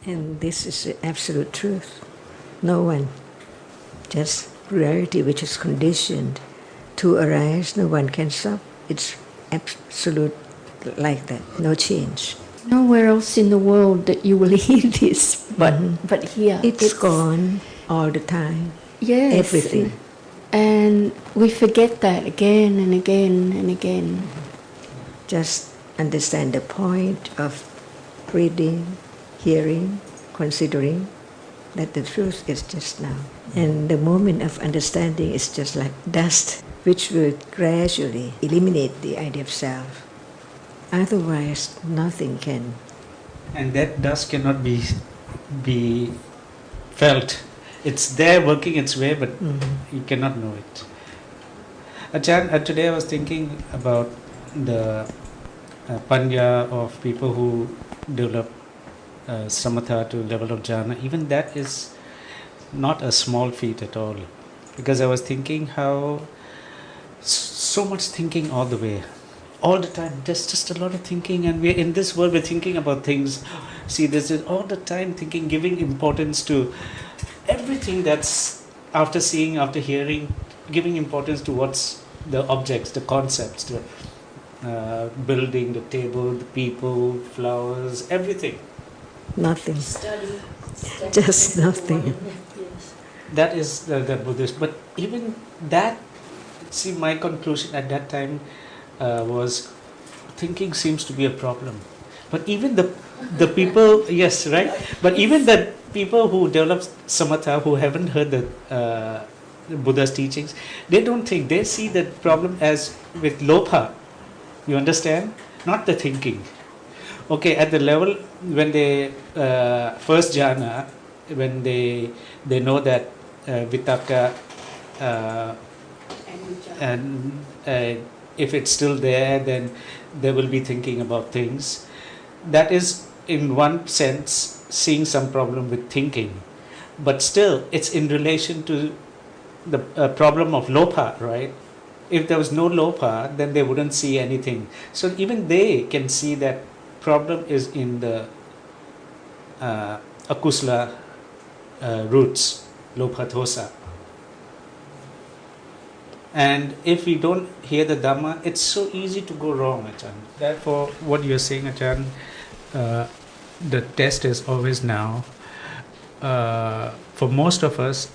And this is the absolute truth. No one, just reality which is conditioned to arise, no one can stop. It's absolute like that, no change. Nowhere else in the world that you will hear this, but here. It's gone all the time. Yes. Everything. And we forget that again and again and again. Just understand the point of reading, hearing, considering that the truth is just now. And the moment of understanding is just like dust, which will gradually eliminate the idea of self. Otherwise, nothing can. And that dust cannot be felt. It's there working its way, but you cannot know it. Ajahn, today I was thinking about the panya of people who develop samatha to level of jhana. Even that is not a small feat at all. Because I was thinking how so much thinking all the way. All the time, there's just a lot of thinking, and we're in this world, we're thinking about things. See, this is all the time thinking, giving importance to everything that's after seeing, after hearing, giving importance to what's the objects, the concepts, the building, the table, the people, flowers, everything. Nothing. Study. Just nothing. Yes. That is the Buddhist. But even that, see, my conclusion at that time was thinking seems to be a problem. But even the people, yes, right? But even the people who develop samatha, who haven't heard the Buddha's teachings, they don't think. They see the problem as with lobha. You understand? Not the thinking. Okay, at the level when they first jhana, when they know that vitaka and if it's still there, then they will be thinking about things. That is, in one sense, seeing some problem with thinking. But still, it's in relation to the problem of lobha, right? If there was no lobha, then they wouldn't see anything. So even they can see that problem is in the akusala roots, lobha dosa. And if we don't hear the Dhamma, it's so easy to go wrong, Ajahn. Therefore, what you're saying, Ajahn, the test is always now. For most of us,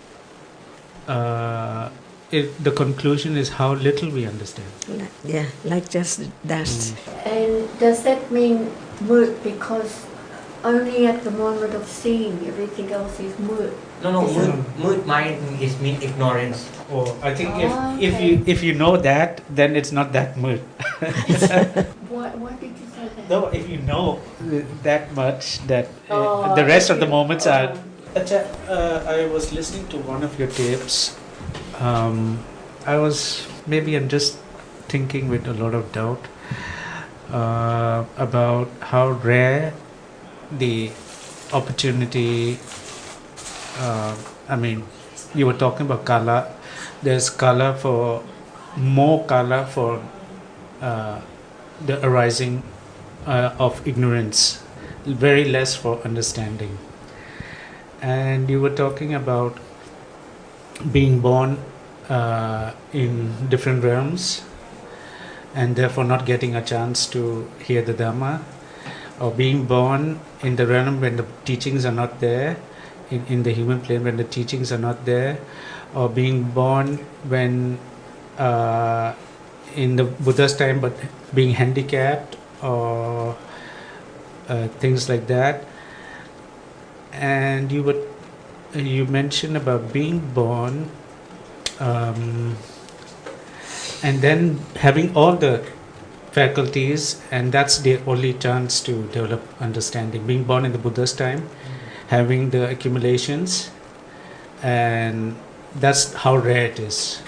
the conclusion is how little we understand. Yeah, like just dust. And does that mean mood because only at the moment of seeing everything else is mood? No, mood mind is mean ignorance. Oh, I think if you know that, then it's not that mood. Why did you say that? No, if you know that much, that the rest of the moments are. I was listening to one of your tapes. I'm just thinking with a lot of doubt about how rare the opportunity. You were talking about kala. There's more kala for the arising of ignorance, very less for understanding. And you were talking about being born in different realms and therefore not getting a chance to hear the Dhamma, or being born in the realm when the teachings are not there, in the human plane when the teachings are not there, or being born when in the Buddha's time but being handicapped, or things like that. And you mentioned about being born and then having all the faculties, and that's the only chance to develop understanding. Being born in the Buddha's time, having the accumulations, and that's how rare it is.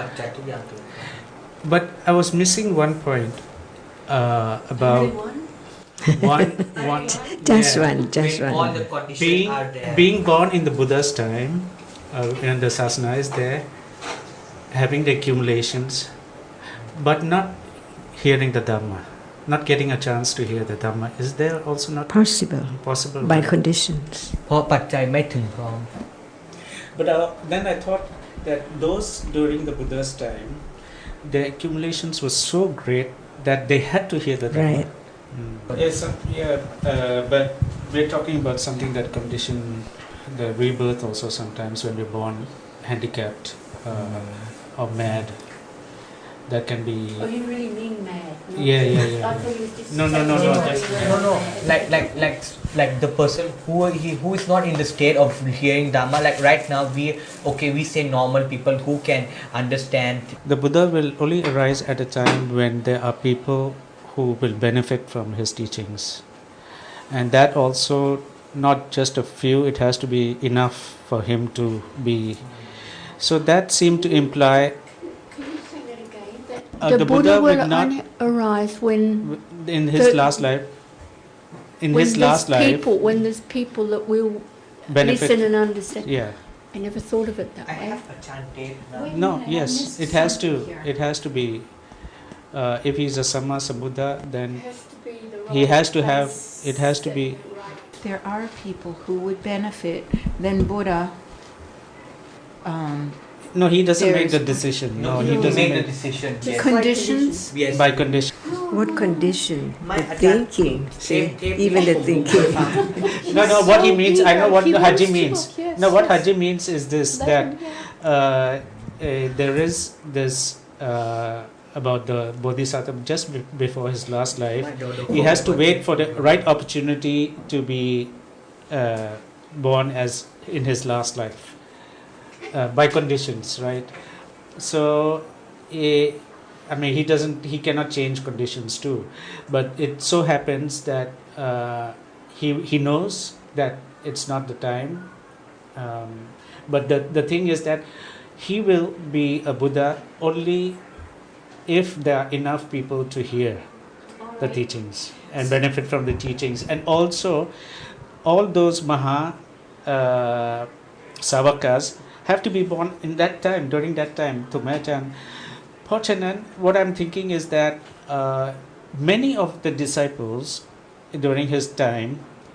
But I was missing one point about one. Just yeah. one. All the conditions are there. Being born in the Buddha's time, and the sasana is there, having the accumulations, but not hearing the Dhamma. not getting a chance to hear the Dhamma. Is there also not Possible possible by conditions. เพราะปัจจัยไม่ถึงพร้อม But then I thought that those during the Buddha's time, the accumulations were so great that they had to hear the Dhamma. Right. Yes, but we're talking about something that condition the rebirth also sometimes when we're born handicapped or mad. That can be. Oh, you really mean mad? Yeah. I thought you just No, just No. Like the person who is not in the state of hearing Dhamma. Like right now, we say normal people who can understand. The Buddha will only arise at a time when there are people who will benefit from his teachings, and that also not just a few. It has to be enough for him to be. So that seemed to imply. Can you say that again? That The Buddha will would not only arise when in his the- last life. In when his there's last life, people, when there's people that will benefit. listen and understand. Yeah. I never thought of it that I way. have a chant tape now. Wait. No. minute, I Yes. missed It has to. something here. It has to be. If he's a Samma Sambuddha, then It has to be the he right has to have. place, It has to be. There are people who would benefit. Then Buddha. No, he doesn't There make is- the decision. No, he he doesn't made the make decision. Just Yes. by Conditions. Yes. by condition. What condition? My The Ajahn- thinking. See, tape even the from thinking. Google. No. What he means, I know what He Haji wants to means. look, yes, No, what yes. Haji means is this: Let that him, yeah. there is this about the Bodhisattva just before his last life. He has to wait for the right opportunity to be born as in his last life by conditions, right? So, I mean, he cannot change conditions too, but it so happens that he knows that it's not the time. But the thing is that he will be a Buddha only if there are enough people to hear the teachings and benefit from the teachings. And also, all those Maha Savakas have to be born in that time, during that time, Tumachan. Pochanan, what I'm thinking is that many of the disciples during his time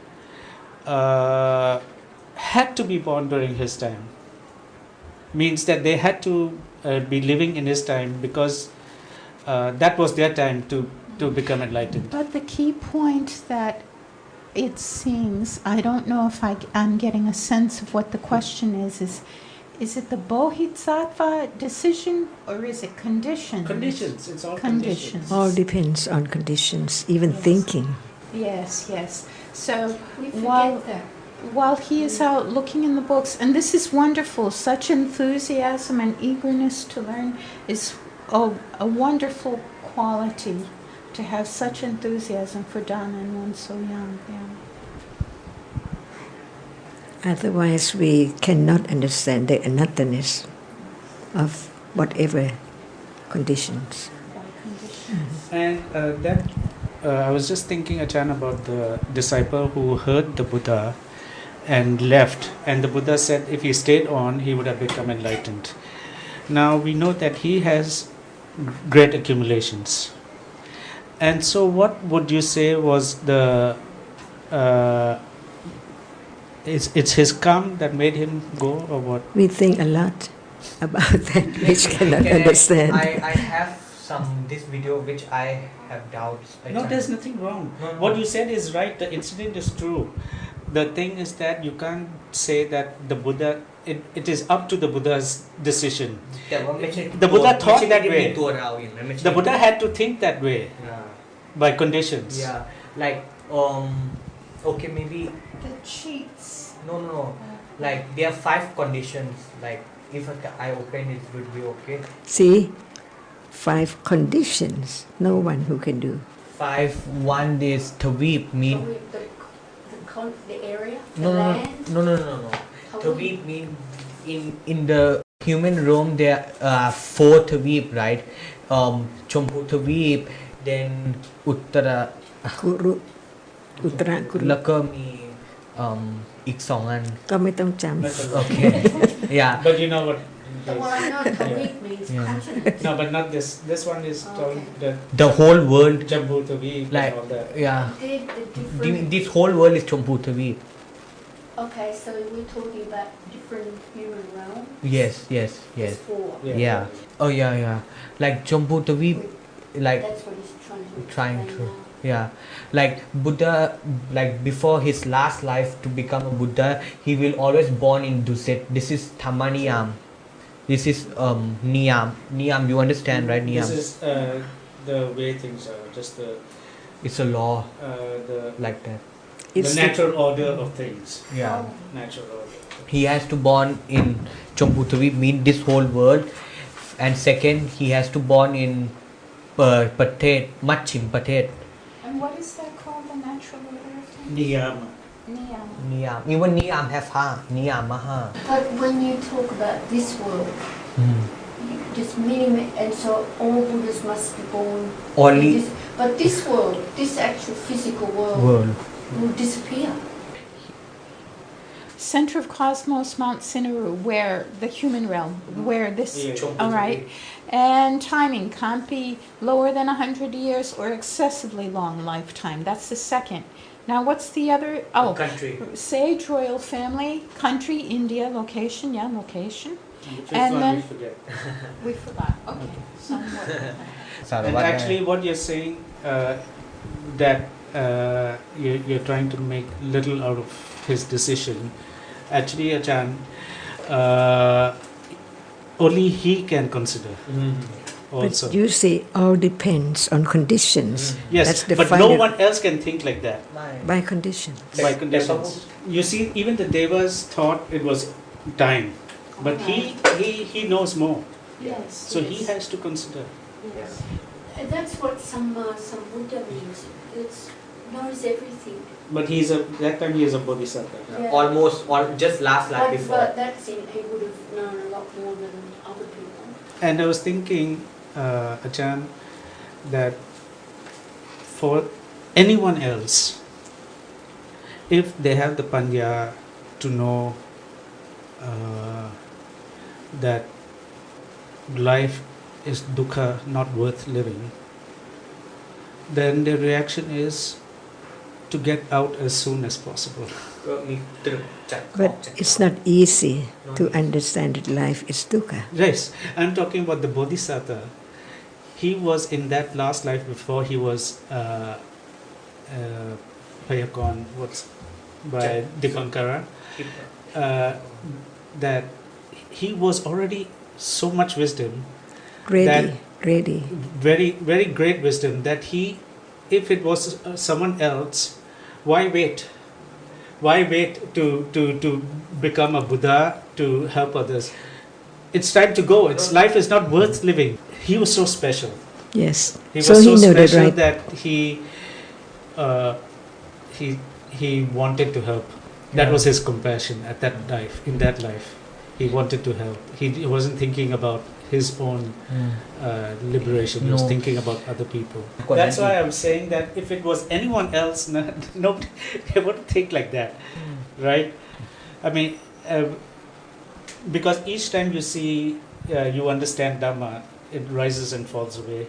had to be born during his time. Means that they had to be living in his time because that was their time to become enlightened. But the key point that it seems, I don't know if I'm getting a sense of what the question is it the Bodhisattva decision or is it conditions? Conditions, it's all Conditions. All depends on conditions, even Yes. thinking. Yes. So We while forget that. while he is out looking in the books, and this is wonderful, such enthusiasm and eagerness to learn is a wonderful quality, to have such enthusiasm for Dana and one so young. Yeah. Otherwise, we cannot understand the anatthaness of whatever conditions. And then I was just thinking, Achan, about the disciple who heard the Buddha and left, and the Buddha said if he stayed on, he would have become enlightened. Now we know that he has great accumulations. And so what would you say was the it's his karma that made him go, or what? We think a lot about that which cannot understand. I have this video which I have doubts. No, there's nothing wrong. No. What you said is right. The incident is true. The thing is that you can't say that the Buddha. It is up to the Buddha's decision. The Buddha thought that way. The Buddha had to think that way by conditions. Yeah, like okay, maybe The cheats. no. Like there are 5 conditions. Like if I open it, would be okay. See, 5 conditions. No one who can do. 5. One is Tawib mean The area, the no. land. Tawib mean in the human realm there are 4 Tawib, right? Chompu Tawib, then Uttara, Kuru, Uttara Kuru. แล้วก็มีอีก 2 อันก็ไม่ต้องจำ Okay. Yeah. But you know what Well, I know Tawik means Yeah. continent. No, but not this. This one is called the The whole world, Jambu Tawi like, and all that. yeah. They're the different. This whole world is Jambu Tawi. Okay, so we're talking about different human realms. Yes, yes, There's yes. 4. Yeah. Oh yeah, yeah. Like Jambu Tawi, like That's what he's trying trying explain to. now. Yeah, like Buddha, like before his last life to become a Buddha, he will always born in Dusit. This is Tamaniyam. This is Niyam. Niyam, you understand, right? This Niyam. is the way things are. Just It's a law the like that. It's the natural order of things. Yeah. Natural order. He has to born in Champutavi, mean this whole world, and second he has to born in Patet, Machim Patet, And what is that called, the natural order of things? Niyama. Niyam. Niyam. Even Niyam have ha, Niyam ha. But when you talk about this world, just meaning, and so all Buddhas must be born in Only this, but this world, this actual physical world, world. will disappear. Center of cosmos, Mount Sinaru, where the human realm, where this, Yeah. all right, and timing can't be lower than 100 years or excessively long lifetime. That's the second. Now, what's the other? Oh, Country. sage, royal family, country, India, location, yeah, location. And the fifth And one then- we forget. We forgot. Okay, somewhat. And Saravana. actually, what you're saying that you're trying to make little out of his decision. Actually, Achan, only he can consider. Also, But you say all depends on conditions. yes, That's the but final, no one else can think like that. by conditions. By conditions. You see, even the devas thought it was time, but he knows more, Yes. so he has to consider. Yes. And that's what some Buddha means. It's knows everything. But that time he is a bodhisattva. Yeah. Almost, just last life before. But that's in, he would have known a lot more than other people. And I was thinking, Achan, that for anyone else, if they have the panya to know that life is dukkha, not worth living, then their reaction is to get out as soon as possible. But it's not easy to understand that life is dukkha. Yes, I'm talking about the Bodhisattva. He was in that last life before he was Payakon, by Dikankara, that he was already so much wisdom, Ready. very, very great wisdom, that he, if it was someone else, why wait? Why wait to become a Buddha to help others? It's time to go. Life is not worth living. He was so special. Yes. He was So so he knew that, special right? that he wanted to help. That was his compassion at that life. In that life, he wanted to help. He wasn't thinking about his own liberation. He was No. thinking about other people. Because That's then why I'm saying that if it was anyone else, nobody would think like that, right? I mean, because each time you see, you understand Dhamma, it rises and falls away.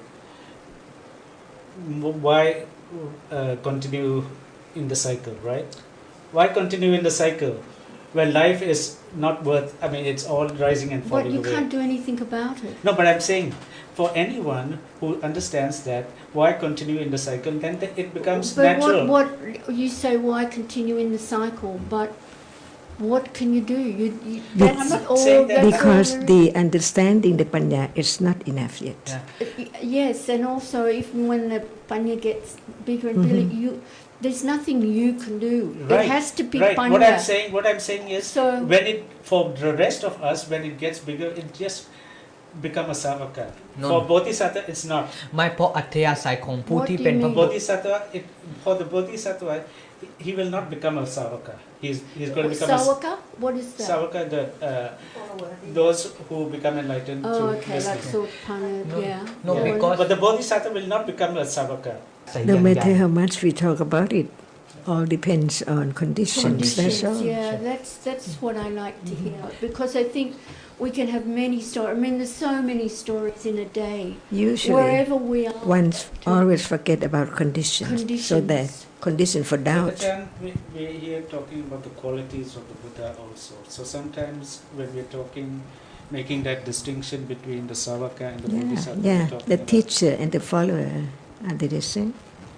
Why continue in the cycle, right? Why continue in the cycle when life is not worth? I mean, it's all rising and But falling you away. can't do anything about it. No, but I'm saying, for anyone who understands that, why continue in the cycle? Then it becomes But natural. what you say? Why continue in the cycle? But what can you do? You But- that's I'm not all. saying that- That's Because all the understanding the panya is not enough yet. Yeah. Yes, and also even when the panya gets bigger and bigger, there's nothing you can do. Right, It has to be right. panya. What I'm saying is, So- when it, for the rest of us, when it gets bigger, it just become a savaka. No. For bodhisattva, it's not. ไม่เพราะอัธยาศัยของผู้ที่เป็นพระ What do you mean? Bodhisattva, for the bodhisattva, he will not become a savaka. He's going to become Sawaka? What is a that? savaka. Those who become enlightened Oh, through okay, like listening. sort panya, No, yeah. no, Yeah. because- But the bodhisattva will not become a savaka. No matter how much we talk about it, all depends on conditions. That's all. Yeah, that's what I like to hear, because I think we can have many stories. I mean, there's so many stories in a day. Usually, Wherever we are. one always forget about conditions. So that condition for But doubt. Ajahn, we're here talking about the qualities of the Buddha also. So sometimes when we're talking, making that distinction between the Savaka and the Bodhisattva, Yeah, we're talking the about- teacher and the follower, are they the same?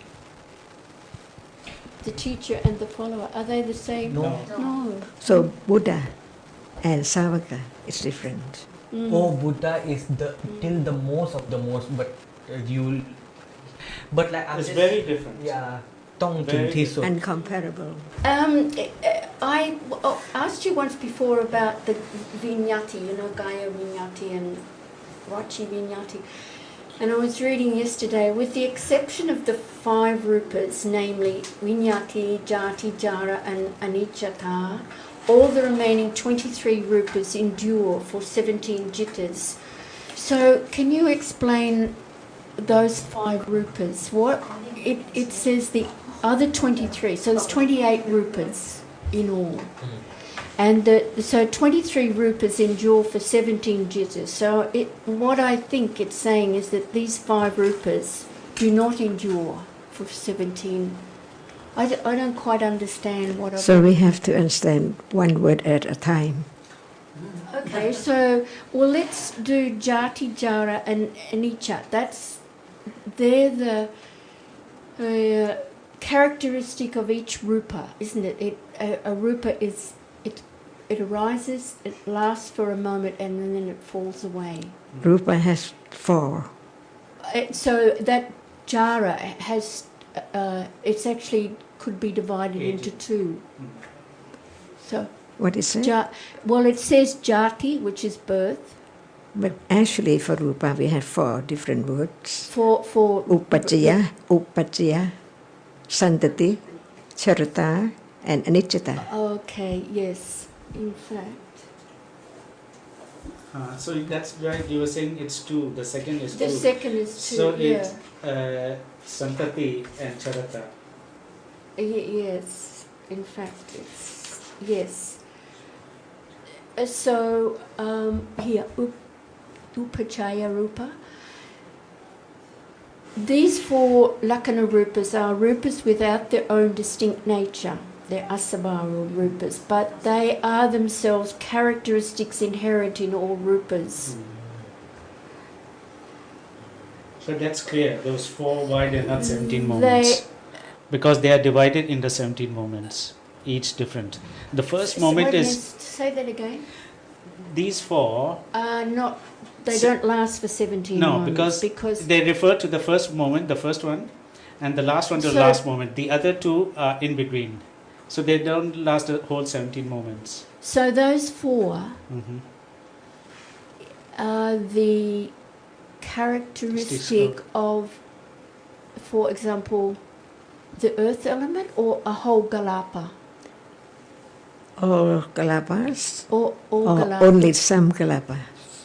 The teacher and the follower, are they the same? No. No. So Buddha and Savaka is different. Mm. Oh, Buddha is the till the most of the most, but you, but like I'm It's just- very different. yeah, ต้องถึง Very ที่สุด Uncomparable. I asked you once before about the vinyati, Gaya vinyati and Rachi vinyati. And I was reading yesterday, with the exception of the 5 rupas, namely vinyati, jati, jara and anicca, all the remaining 23 rupas endure for 17 jittas. So can you explain those 5 rupas? What it says the other 23, so there's 28 rupas in all. And so 23 rupas endure for 17 jittas. So what I think it's saying is that these 5 rupas do not endure for 17. I don't quite understand what So we have to understand one word at a time. Okay, so, well, let's do jati, jara and anicca. They're the characteristic of each rupa, isn't it? A rupa is, it arises, it lasts for a moment and then it falls away. Rupa has 4. So that jara has, it's actually could be divided into 2. So, What is it? well, it says jati, which is birth, But actually for Rupa we have 4 different words. for Upajjaya, Santati, Charata and Anicca. Okay, yes, in fact. So that's right, you were saying it's 2, the second is 2. The second is 2, So yeah. it's Santati and Charata. Yes, in fact, it's, yes. So, here, Upajjaya Rupa. These 4 Lakkhana Rupas are rupas without their own distinct nature. They're asabara rupas, but they are themselves characteristics inherent in all rupas. So that's clear, those 4 why they're not 17 They- moments. Because they are divided into 17 moments, each different. The first moment Wait a is minute, say that again. these 4. Not, they don't last for 17 No, moments because they refer to the first moment, the first one, and the last one to the So- last moment. The other 2 are in between. So they don't last the whole 17 moments. So those 4 Mhm. are the characteristic of, for example, the earth element or a whole galapa? All Kalapas Or or galapa? only some Kalapas?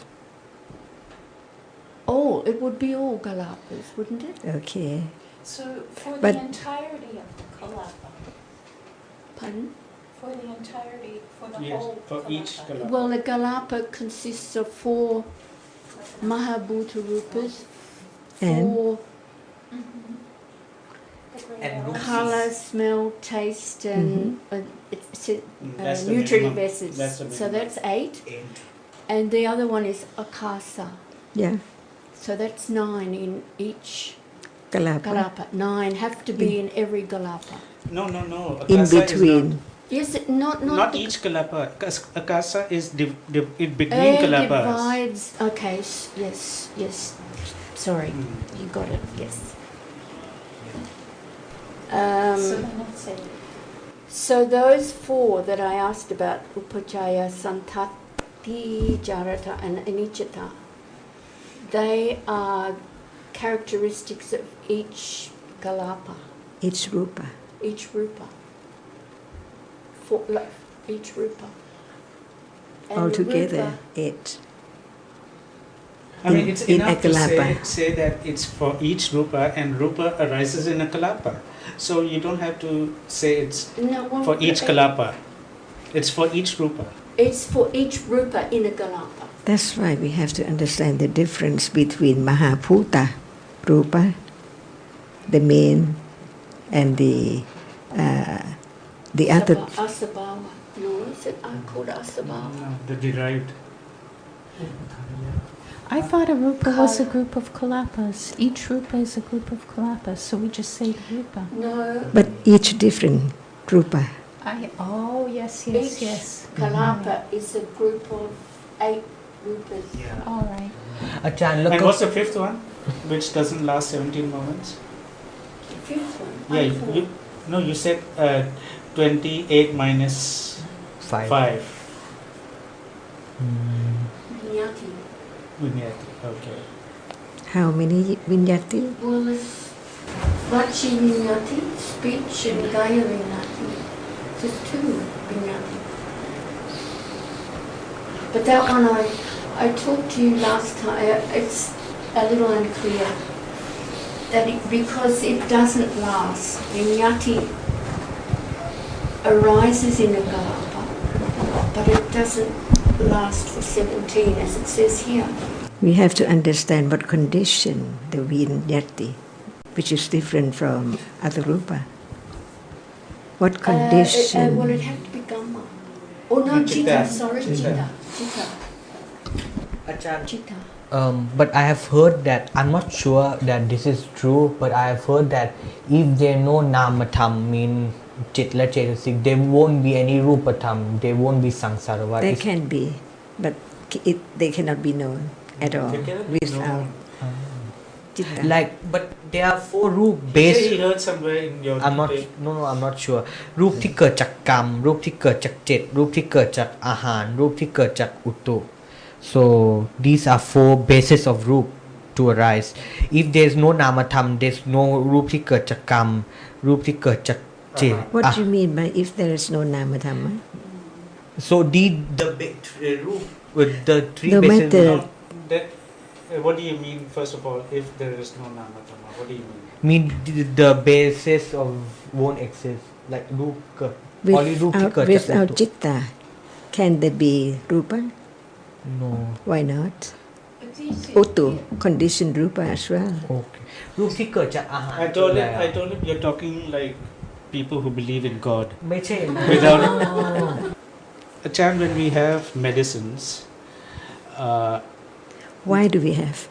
All, it would be all galapas, wouldn't it? Okay. So for But- the entirety of the kalapa, Pardon? for the entirety, for the Yes, whole for each kalapa. Kalapa. Well, a galapa consists of 4 Mahabhuta rupas, And? 4 Mhm. The great And elements. colour, smell, taste, and it's That's the nutritive minimum. essence. That's the So minimum. that's 8. 8 And the other one is akasa. Yeah. So that's 9 in each Kalapa. galapa. 9 have to be in every galapa. No. In Akasa is between. Yes, not Not the- each Kalapa. Akasa is in between Kalapas. divides. Okay. Yes. Sorry, you got it. Yes. So then it's a So those 4 that I asked about, Upajjaya, Santati, Jarata and Anicca, they are characteristics of each galapa, Each Rupa. each rupa. Each rupa. And the Altogether rupa- 8. I mean, it's in enough a to Kalapa. say that it's for each Rupa, and Rupa arises in a Kalapa. So you don't have to say it's No, well, for each Kalapa. It's for each Rupa. It's for each rupa in a kalapa. That's why we have to understand the difference between Mahabhuta Rupa, the main, and the other. Asabhava. No, is it called Asabhava? No, the derived. I thought a rupa was a group of kalapas. Each rupa is a group of kalapas, so we just say rupa. No. But each different Rupa. Yes, Each kalapa is a group of 8 rupas. Yeah. All right. Achan, look And up. what's the fifth one, which doesn't last 17 moments? The fifth one. Yeah, you said 28 minus 5. 5. Vinyati. Vinyati, okay. How many Vinyati? Well, it's Vachi Vinyati, speech, and Gaya Vinyati. Just 2 Vinyati. But that one I talked to you last time, it's a little unclear. Because it doesn't last. Vinyati arises in a kalapa, but it doesn't last for 17 as it says here. We have to understand what condition the Vinyati, which is different from other Rupa. What condition? Well, it have to be Gamma. Oh no, Chitta. Chitta, sorry, Chitta. Chitta. Achan, Chitta. but I have heard that, I'm not sure that this is true, but I have heard that if there no namatham, mean chitla chetasik, there won't be any rupatham, there won't be sangsara. There can be, but they cannot be known at all They cannot be without known. Chitta. Like, but there are 4 roop You based. say you heard somewhere in your I'm not debate. no I'm not sure รูปที่เกิดจากกรรมรูปที่เกิดจากจิตรูปที่เกิดจากอาหารรูปที่เกิดจากอุตุ so these are 4 bases of รูป to arise if there's no namatham there's no รูปที่เกิดจากกรรมรูปที่เกิดจากจิต What do you mean by if there is no Namadhamma? so theรูปwith the 3 No bases matter. No, that, what do you mean, first of all, if there is no namatama? What do you mean? mean the basis of won't exist like รูปเกิด only รูปที่เกิดจากอุ Without ตุ Chitta, can there be Rupa? no Why not? It's easy. Utu, conditioned Rupa as well. okay รูปที่เกิดจากอาหาร I told him you're talking like people who believe in God. ไม่ใช่ Without a chance when we have medicines, Why do we have?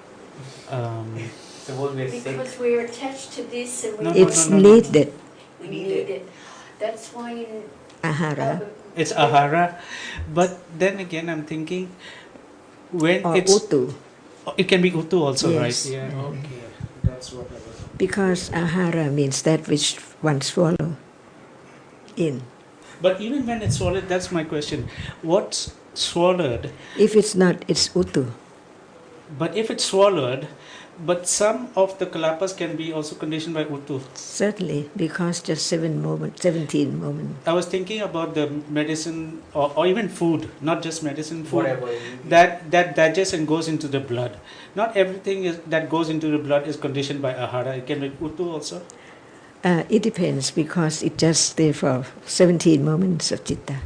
suppose we're sick Because we're attached to this and we No, It's no. needed, we need it. That's why in ahara it's ahara, but then again I'm thinking when or it's utu, it can be utu also, Yes. right? Yeah, okay, that's what I was. because ahara means that which one swallow in. But even when it's swallowed, that's my question. What's swallowed? If it's not, it's utu. But if it's swallowed, but some of the kalapas can be also conditioned by utu. Certainly, because just 17 moments. I was thinking about the medicine or even food, not just medicine, food whatever that digests and goes into the blood. Not everything that goes into the blood is conditioned by ahara. It can be utu also. It depends because it just stay for 17 moments of Chitta.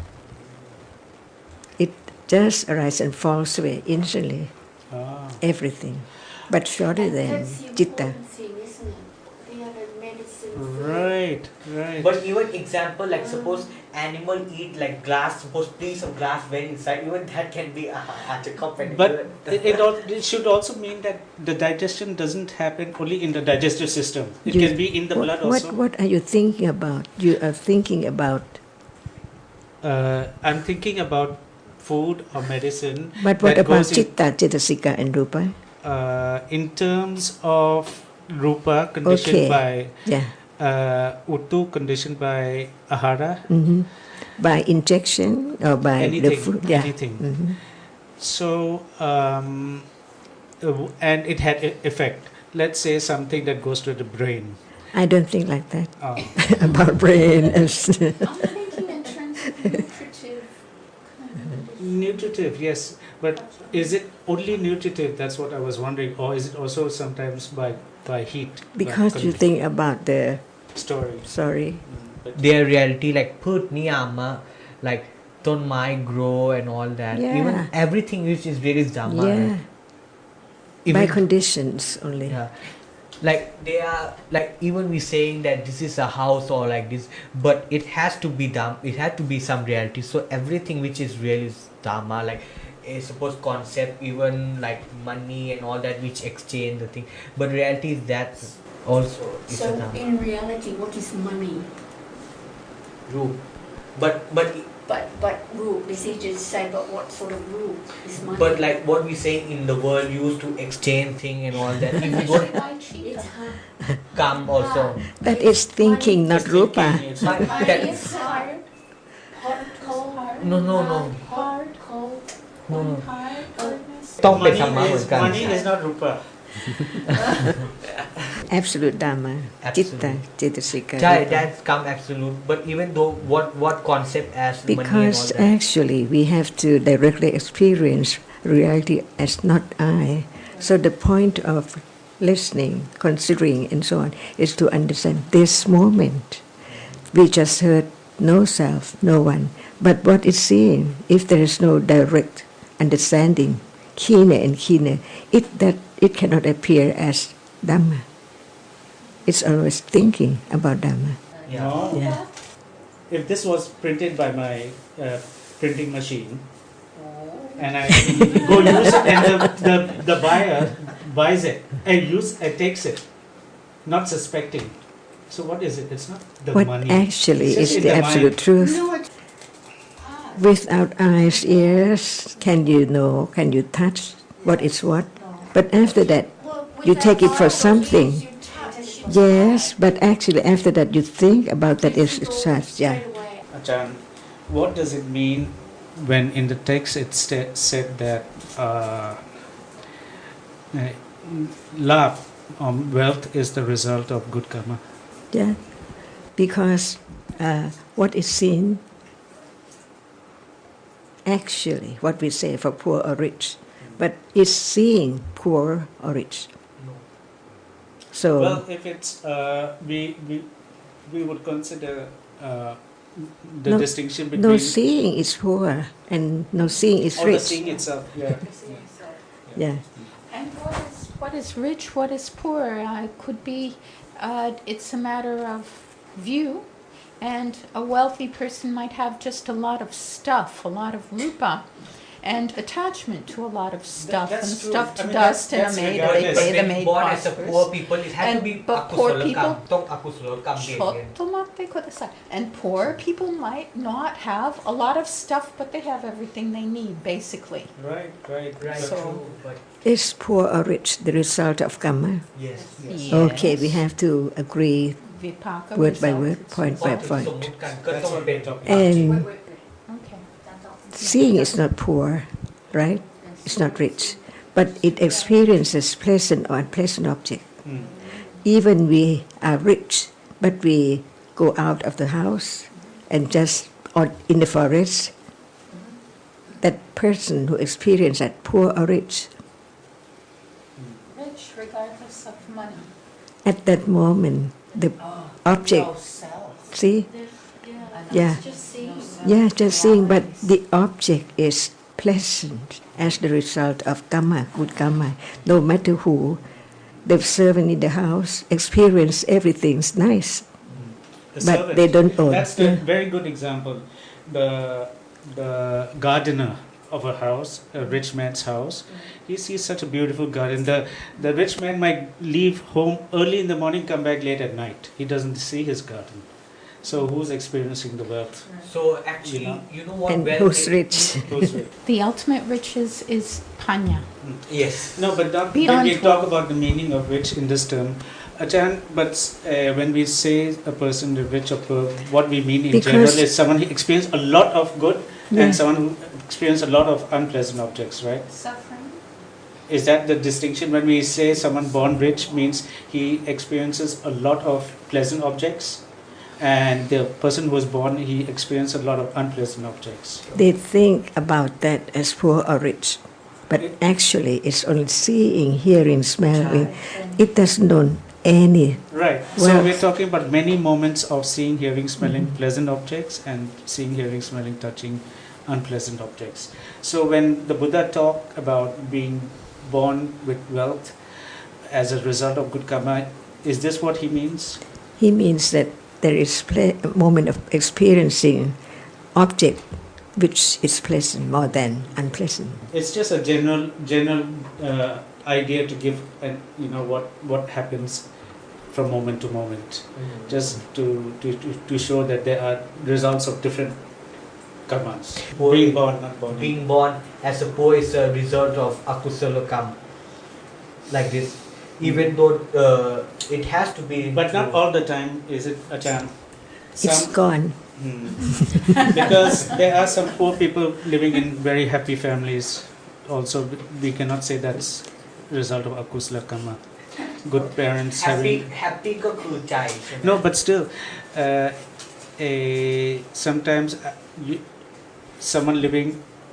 It just arises and falls away instantly, Ah. everything. But shorter than that's the Chitta. important thing, isn't it? The other medicine. Right, right. but even example like suppose animal eat like glass suppose piece of glass went inside even that can be at a cup and But it should also mean that the digestion doesn't happen only in the digestive system. It You- can be in the blood also. What are you thinking about? You are thinking about, I'm thinking about food or medicine. but what that about goes in- Chitta, Chitasika and Rupa? in terms of rupa conditioned Okay. by Yeah. utu conditioned by ahara, hmm By injection or by the anything, food? Yeah. anything. Mhm. So and it had effect. Let's say something that goes to the brain. I don't think like that Oh. about brain. I'm thinking in terms of nutritive. Nutritive, yes, but is it only nutritive? That's what I was wondering, or is it also sometimes by heat? by Because you think about the story. sorry. But their reality like พืชนิยาม like ton mai grow and all that. Yeah. Even everything which is real is Dhamma. Yeah. Right? By Even, conditions only. yeah. Like they are like even we saying that this is a house or like this, but it has to be Dhamma. It had to be some reality. So everything which is real is Dhamma. Like suppose concept, even like money and all that which exchange the thing. But reality is that also is So a Dhamma. in reality, what is money? Rule. But But rule, this is just say, but what sort of rule is money? But like what we say in the world used to exchange thing and all that. If we go it's hard. come also. That is thinking, not rupa. It's My- not- that- Money is hard. Hot, cold, hard. No. Hard, cold. No. Hardness. ต้องเป็นธรรมะ money เหมื is, อนกัน money is not rupa. Absolute Dhamma. Absolute. Chitta, Cetasika. Chai, rupa. that's come absolute. But even though what concept as money and all Because that. actually we have to directly experience reality as not I. So the point of listening, considering, and so on is to understand this moment. We just heard no self, no one. But what is seeing, if there is no direct understanding, keener and keener, it cannot appear as Dhamma. It's always thinking about Dhamma. Yeah. No. Yeah. If this was printed by my printing machine, and I go use it, and the buyer buys it and takes it, not suspecting. So what is it? It's not the What money. actually It's just is in the the absolute mind. truth. No, it's Without eyes, ears, can you know, can you touch what is what? But after that, you take it for something. Yes, but actually after that you think about that it's such, yeah. Achan, what does it mean when in the text it said that love, wealth is the result of good karma? Yeah, because what is seen, actually, what we say for poor or rich, but is seeing poor or rich. So Well, if it's we would consider the No, distinction between no seeing is poor and no seeing is or the rich. seeing itself. Yeah. Yeah, And what is rich, what is poor? Could be, it's a matter of view, and a wealthy person might have just a lot of stuff, a lot of rupa, and attachment to a lot of stuff, that's and true. stuff I to mean, dust and a that's maid, regardless. they pay the When maid born as a prospers. poor people, it has to And- be but poor akusalakam. people- ต้องอกุศลกรรมเบียดเบียน And poor people might not have a lot of stuff, but they have everything they need, basically. Right. Right, So- true. But is poor or rich the result of karma? yes. Okay, we have to agree Vipaka word by result, word, it's point พอ by ถึง point. สมมุติกันก็ That's ต้อง what เป็น we're talking about. And Okay. seeing is not poor, right? It's not rich, but it experiences pleasant or unpleasant object. Mm. Even we are rich, but we go out of the house and just or in the forest. That person who experiences that poor or rich, Rich regardless of money. at that moment, the object, see, yeah, just seeing. yeah, just seeing, but the object is pleasant as the result of karma, good karma. No matter who, the servant in the house experience everything's nice. The But servant. they don't own. That's the very good example. The gardener of a house, a rich man's house, he sees such a beautiful garden. The rich man might leave home early in the morning, come back late at night. He doesn't see his garden. So who's experiencing the wealth? So actually, you know what? And when who's it- rich? Who's rich? The ultimate riches is panya. Yes. No, but when Beyond we talk wealth. about the meaning of rich in this term, Achan, but when we say a person is rich or poor, what we mean in Because- general is someone who experienced a lot of good Yeah. and someone who experienced a lot of unpleasant objects, right? Suffering. Is that the distinction? When we say someone born rich means he experiences a lot of pleasant objects, and the person who was born, he experienced a lot of unpleasant objects. They think about that as poor or rich, but actually it's only seeing, hearing, smelling. It doesn't know any. Right. So Well- we're talking about many moments of seeing, hearing, smelling pleasant objects, and seeing, hearing, smelling, touching unpleasant objects. So when the Buddha talked about being born with wealth as a result of good karma, is this what he means? He means that there is a moment of experiencing object which is pleasant more than unpleasant. It's just a general idea to give, what happens from moment to moment, just to show that there are results of different karmas. Being born, not born. Being born as a poor is a result of akusala karma. Like this, even though it has to be. But not all the time, is it, Achan? It's gone. Because there are some poor people living in very happy families. Also, we cannot say that's result of akusala karma. Good parents having happy ก็คือใจใช่ไหม no, but still, sometimes someone living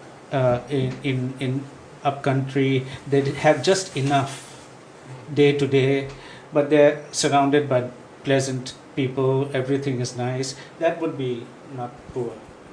in up country, they have just enough day to day, but they're surrounded by pleasant people. Everything is nice. That would be not poor.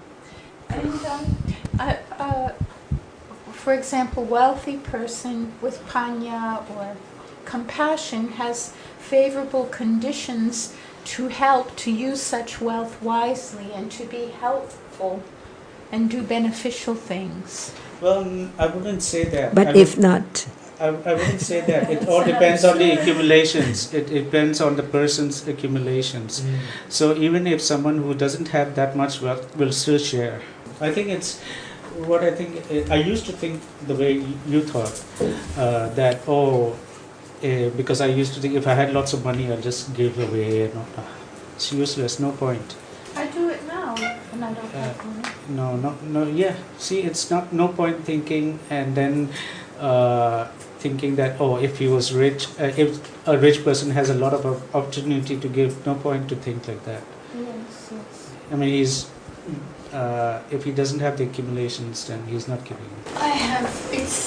And for example, wealthy person with panya or compassion has favorable conditions to help to use such wealth wisely and to be helpful and do beneficial things. Well, I wouldn't say that. But if not, I wouldn't say that. It all depends on the accumulations. It depends on the person's accumulations. So even if someone who doesn't have that much wealth will still share. I think it's what I think. I used to think the way you thought, that because I used to think if I had lots of money, I'll just give away. It's useless. No point. I do it now and I don't have money. No. Yeah. See, it's no point thinking and then thinking that if he was rich, if a rich person has a lot of opportunity to give, no point to think like that. Yes. I mean, if he doesn't have the accumulations, then he's not giving. It's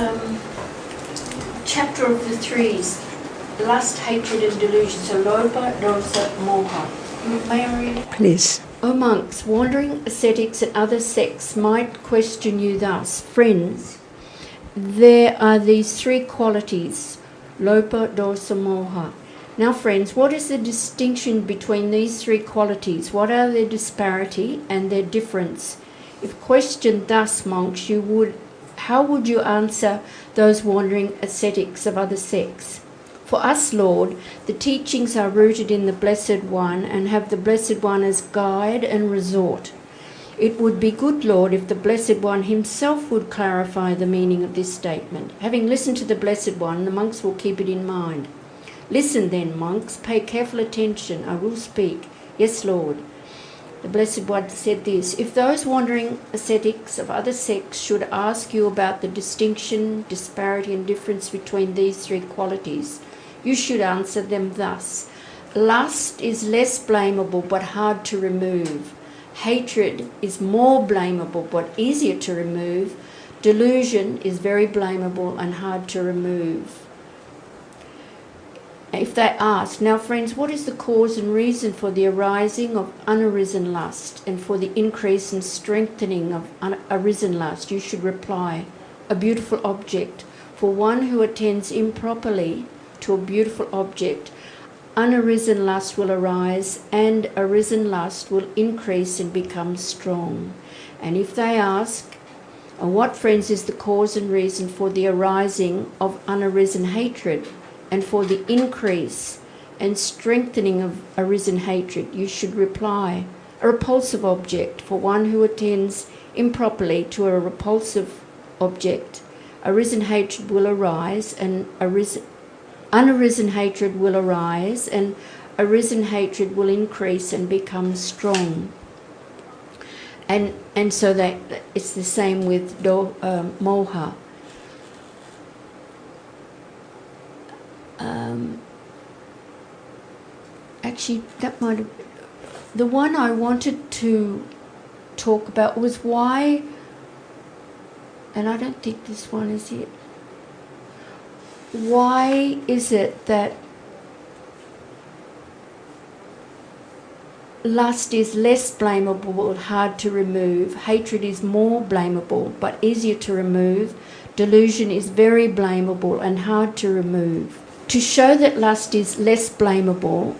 chapter of the threes, lust, hatred and delusion. So loba, dosa, moha. May I read it? please. O monks, wandering ascetics and other sects might question you thus, friends, there are these three qualities, lopa, dosa, moha. Now friends, what is the distinction between these three qualities? What are their disparity and their difference? If questioned thus, monks, how would you answer those wandering ascetics of other sects? For us, Lord, the teachings are rooted in the Blessed One and have the Blessed One as guide and resort. It would be good, Lord, if the Blessed One himself would clarify the meaning of this statement. Having listened to the Blessed One, the monks will keep it in mind. Listen then, monks, pay careful attention. I will speak. Yes, Lord. The Blessed One said this: if those wandering ascetics of other sects should ask you about the distinction, disparity and difference between these three qualities, you should answer them thus. Lust is less blamable but hard to remove. Hatred is more blamable but easier to remove. Delusion is very blamable and hard to remove. If they ask, now friends, what is the cause and reason for the arising of unarisen lust and for the increase and strengthening of arisen lust? You should reply, a beautiful object. For one who attends improperly to a beautiful object, unarisen lust will arise and arisen lust will increase and become strong. And if they ask, what, friends, is the cause and reason for the arising of unarisen hatred and for the increase and strengthening of arisen hatred? You should reply, a repulsive object. For one who attends improperly to a repulsive object, arisen hatred will arise and unarisen hatred will arise and arisen hatred will increase and become strong. And so that it's the same with moha. Actually, that might have... The one I wanted to talk about was why, and I don't think this one is it. Why is it that lust is less blamable, hard to remove. Hatred is more blamable, but easier to remove. Delusion is very blamable and hard to remove. To show that lust is less blamable,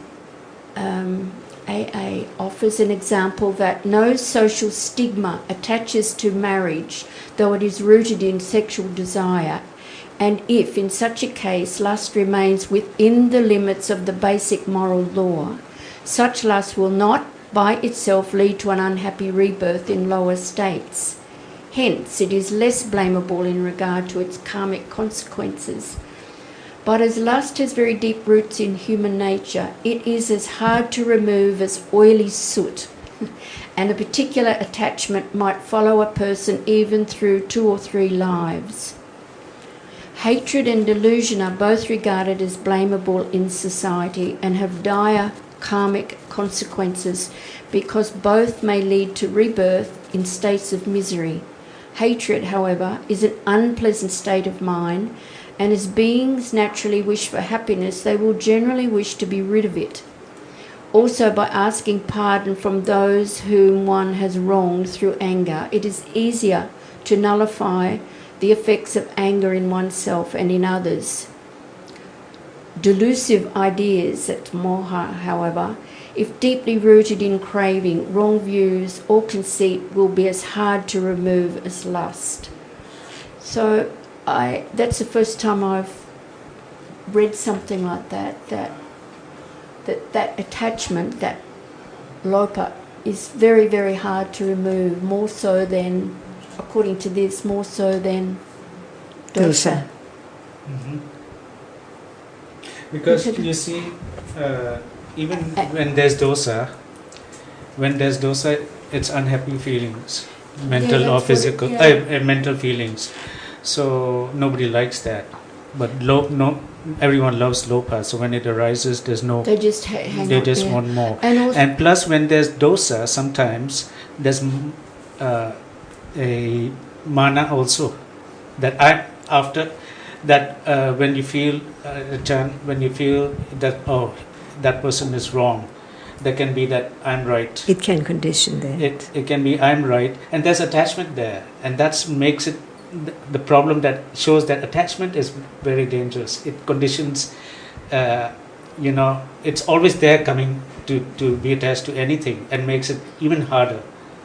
AA offers an example that no social stigma attaches to marriage, though it is rooted in sexual desire, and if, in such a case, lust remains within the limits of the basic moral law, such lust will not by itself lead to an unhappy rebirth in lower states. Hence, it is less blamable in regard to its karmic consequences. But as lust has very deep roots in human nature, it is as hard to remove as oily soot, and a particular attachment might follow a person even through 2 or 3 lives. Hatred and delusion are both regarded as blamable in society and have dire karmic consequences because both may lead to rebirth in states of misery. Hatred, however, is an unpleasant state of mind, and as beings naturally wish for happiness, they will generally wish to be rid of it. Also, by asking pardon from those whom one has wronged through anger, it is easier to nullify the effects of anger in oneself and in others. Delusive ideas, at moha, however, if deeply rooted in craving, wrong views or conceit, will be as hard to remove as lust. So that's the first time I've read something like that attachment, that lopa, is very, very hard to remove, more so than, according to this, more so than dosa. Mm-hmm. Because you see, even when there's dosa, it's unhappy feelings, mental or physical, mental feelings. So nobody likes that. But everyone loves lopa. So when it arises, there's no. They just hang They out just there. want more. And plus, when there's dosa, sometimes there's a mana also. That after that, when you feel that that person is wrong, there can be that I'm right. It can condition that. It can be I'm right, and there's attachment there, and that makes it the problem, that shows that attachment is very dangerous. It conditions, it's always there coming to be attached to anything, and makes it even harder.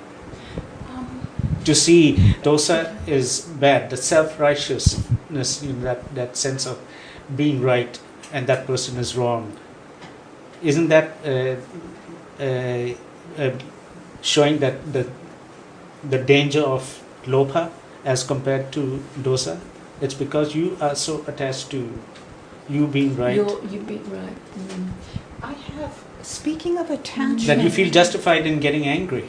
To see dosa is bad, the self-righteousness, that sense of being right and that person is wrong. Isn't that showing that the danger of lopa as compared to dosa? It's because you are so attached to you being right. You being right. I have, speaking of attachment, that you feel justified in getting angry.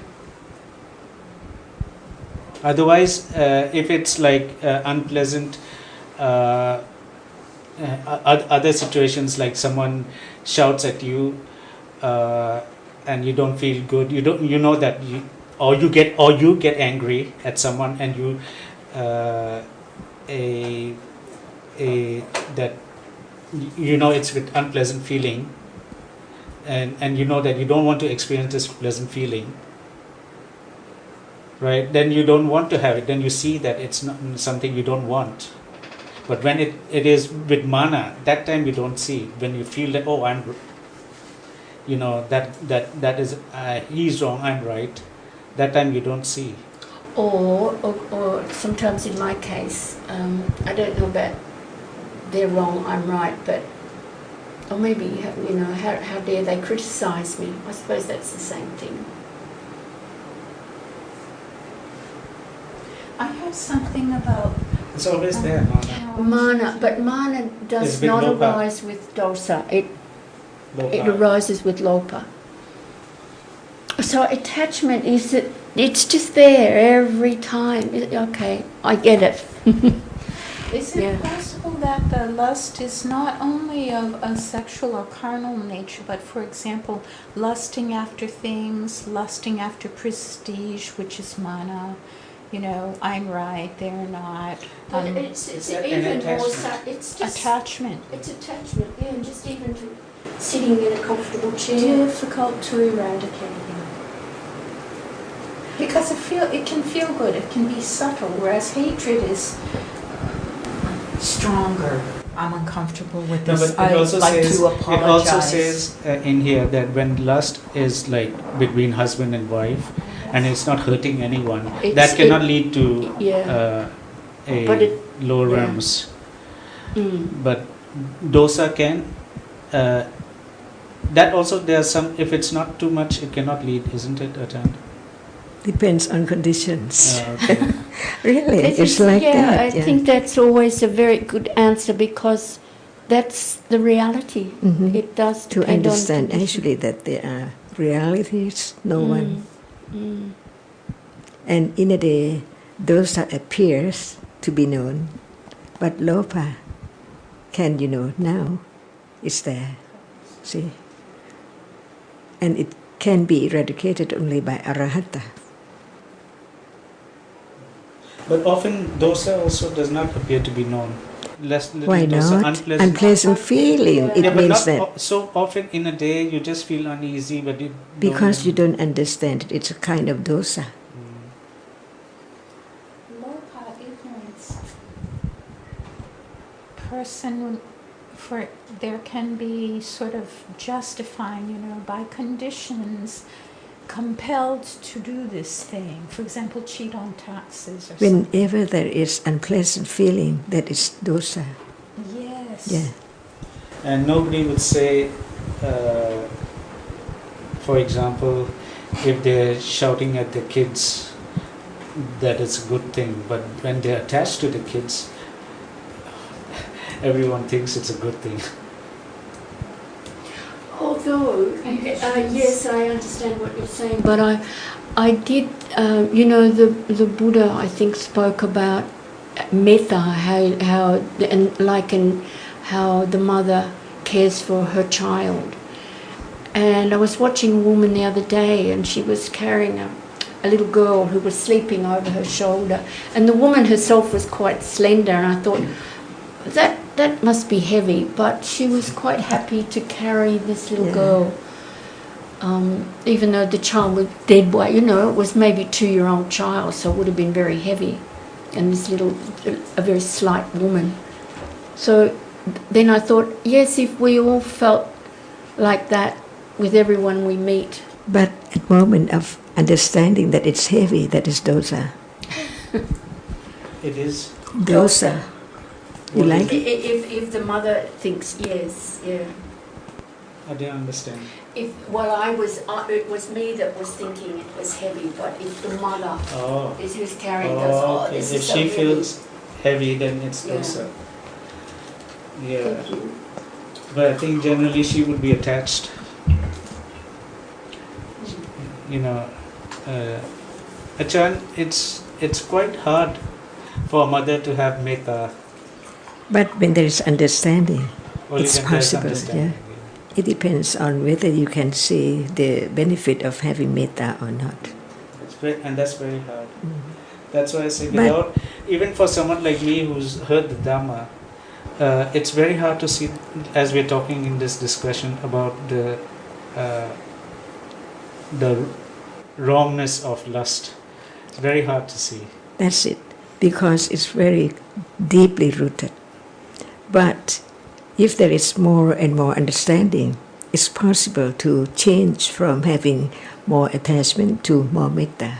Otherwise, if it's like unpleasant, other situations, like someone shouts at you, and you don't feel good. You know that you get angry at someone, and you that it's with unpleasant feeling, and you know that you don't want to experience this pleasant feeling. Right, then you don't want to have it. Then you see that it's not something you don't want. But when it is with mana, that time you don't see. When you feel that that is he's wrong, I'm right. That time you don't see. Or sometimes in my case, I don't know about they're wrong, I'm right, but or maybe how dare they criticize me? I suppose that's the same thing. I have something about It's always there, mana. Mana, but mana does not lopa. arise with dosa. It arises with lopa. So attachment it's just there every time. Okay, I get it. Is it possible that the lust is not only of a sexual or carnal nature, but, for example, lusting after things, lusting after prestige, which is mana? I'm right, they're not. But it's even more. It's just attachment. It's attachment, and just even to sitting in a comfortable chair. Difficult to eradicate. Because it can feel good, it can be subtle, whereas hatred is stronger. I'm uncomfortable with No, this. but it also I'd like says, to it apologize. also says in here that when lust is like between husband and wife, and it's not hurting anyone, that cannot lead to Yeah. a But it- low yeah. realms. Mm. But dosa can. That also there's some. If it's not too much, it cannot lead, isn't it, Ajahn? Depends on conditions. Okay. Really, This it's is- like yeah, that. I think that's always a very good answer because that's the reality. Mhm. It does To depend understand on condition. actually that there are realities, no one. Mm. And in a day, dosa appears to be known, but lopa can now it's there. See? And it can be eradicated only by arahata. But often dosa also does not appear to be known. Little Why dosa, not? unpleasant. Unpleasant feeling. It Yeah, but means not that so often in a day you just feel uneasy, but you because you don't understand it, it's a kind of dosa. Lopa, ignorance. Person, for there can be sort of justifying, by conditions, compelled to do this thing. For example, cheat on taxes or something. Whenever there is unpleasant feeling, that is dosa. Yes. Yeah. And nobody would say, for example, if they're shouting at the kids, that it's a good thing. But when they're attached to the kids, everyone thinks it's a good thing. Although, yes, I understand what you're saying, but I did, the Buddha, I think, spoke about metta, how the mother cares for her child. And I was watching a woman the other day, and she was carrying a little girl who was sleeping over her shoulder, and the woman herself was quite slender, and I thought, that must be heavy, but she was quite happy to carry this little girl, even though the child was dead weight. It was maybe a 2-year-old child, so it would have been very heavy, and a very slight woman. So then I thought, yes, if we all felt like that with everyone we meet. But at moment of understanding that it's heavy, that is dosa. It is. Dosa. You What like is it? If the mother thinks, yes, yeah. I don't understand. It was me that was thinking it was heavy, but if the mother Oh. is who's carrying goes, oh, Okay. this If is so she heavy. feels heavy, then it's Yeah. dosa. Yeah. Thank you. But I think generally she would be attached. Achan, it's quite hard for a mother to have metta. But when there is understanding, Only it's when there's possible. understanding. It depends on whether you can see the benefit of having metta or not. And that's very hard. That's why I say, But- without, even for someone like me who's heard the Dhamma, it's very hard to see, as we're talking in this discussion about the wrongness of lust. It's very hard to see. That's it, because it's very deeply rooted. But if there is more and more understanding, it's possible to change from having more attachment to more metta.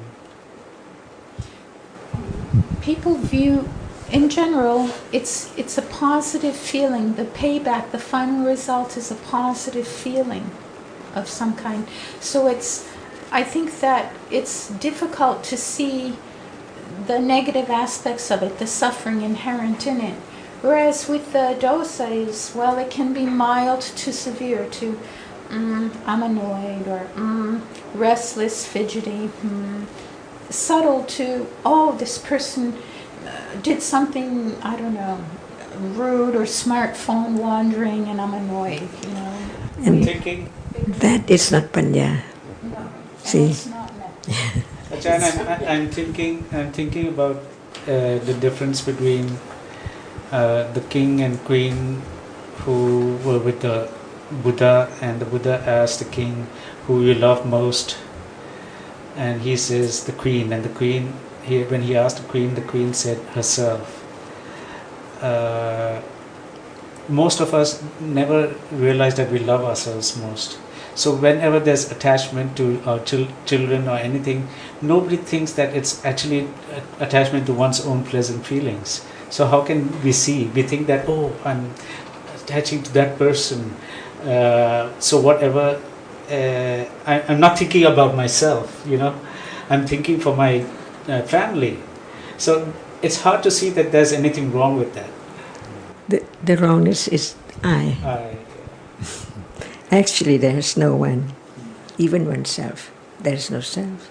People view, in general, it's a positive feeling. The payback, the final result is a positive feeling of some kind. So I think that it's difficult to see the negative aspects of it, the suffering inherent in it. Whereas with the dosas, well, it can be mild to severe, to I'm annoyed, or restless, fidgety, subtle to, oh, this person did something, I don't know, rude, or smartphone wandering, and I'm annoyed, And Thinking, that is not panya. No, See? and it's not meant. Achan, I'm thinking about the difference between the king and queen who were with the Buddha, and the Buddha asked the king, who you love most? And he says, the queen. And the queen, when he asked the queen said herself. Most of us never realize that we love ourselves most. So whenever there's attachment to our children or anything, nobody thinks that it's actually attachment to one's own pleasant feelings. So how can we see? We think that, oh, I'm attaching to that person. So whatever, I'm not thinking about myself, I'm thinking for my family. So it's hard to see that there's anything wrong with that. The wrongness is I. Actually, there is no one, even oneself. There is no self.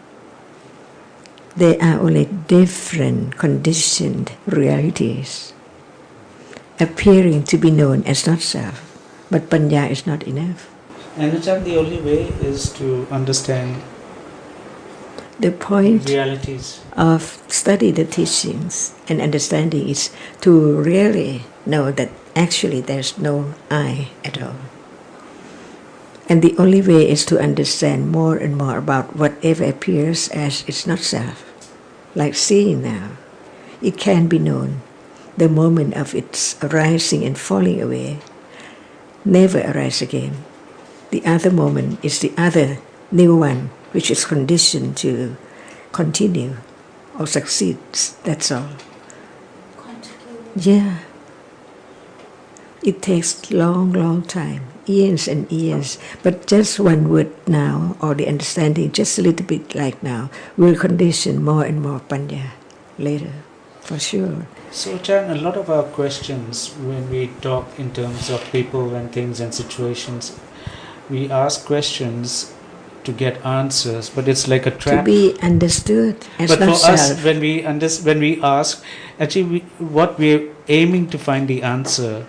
They are only different conditioned realities, appearing to be known as not self. But Panya is not enough. And the only way is to understand the point realities of study the teachings and understanding is to really know that actually there's no I at all. And the only way is to understand more and more about whatever appears as it's not self. Like seeing now, it can be known. The moment of its arising and falling away never arise again. The other moment is the other new one, which is conditioned to continue or succeeds. That's all. Yeah. It takes long time, years and years. But just one word now, or the understanding, just a little bit like now, will condition more and more Panya later, for sure. So, Chan, a lot of our questions when we talk in terms of people and things and situations, we ask questions to get answers, but it's like a trap. To be understood as but not for self. us, when we ask, actually, what we're aiming to find the answer.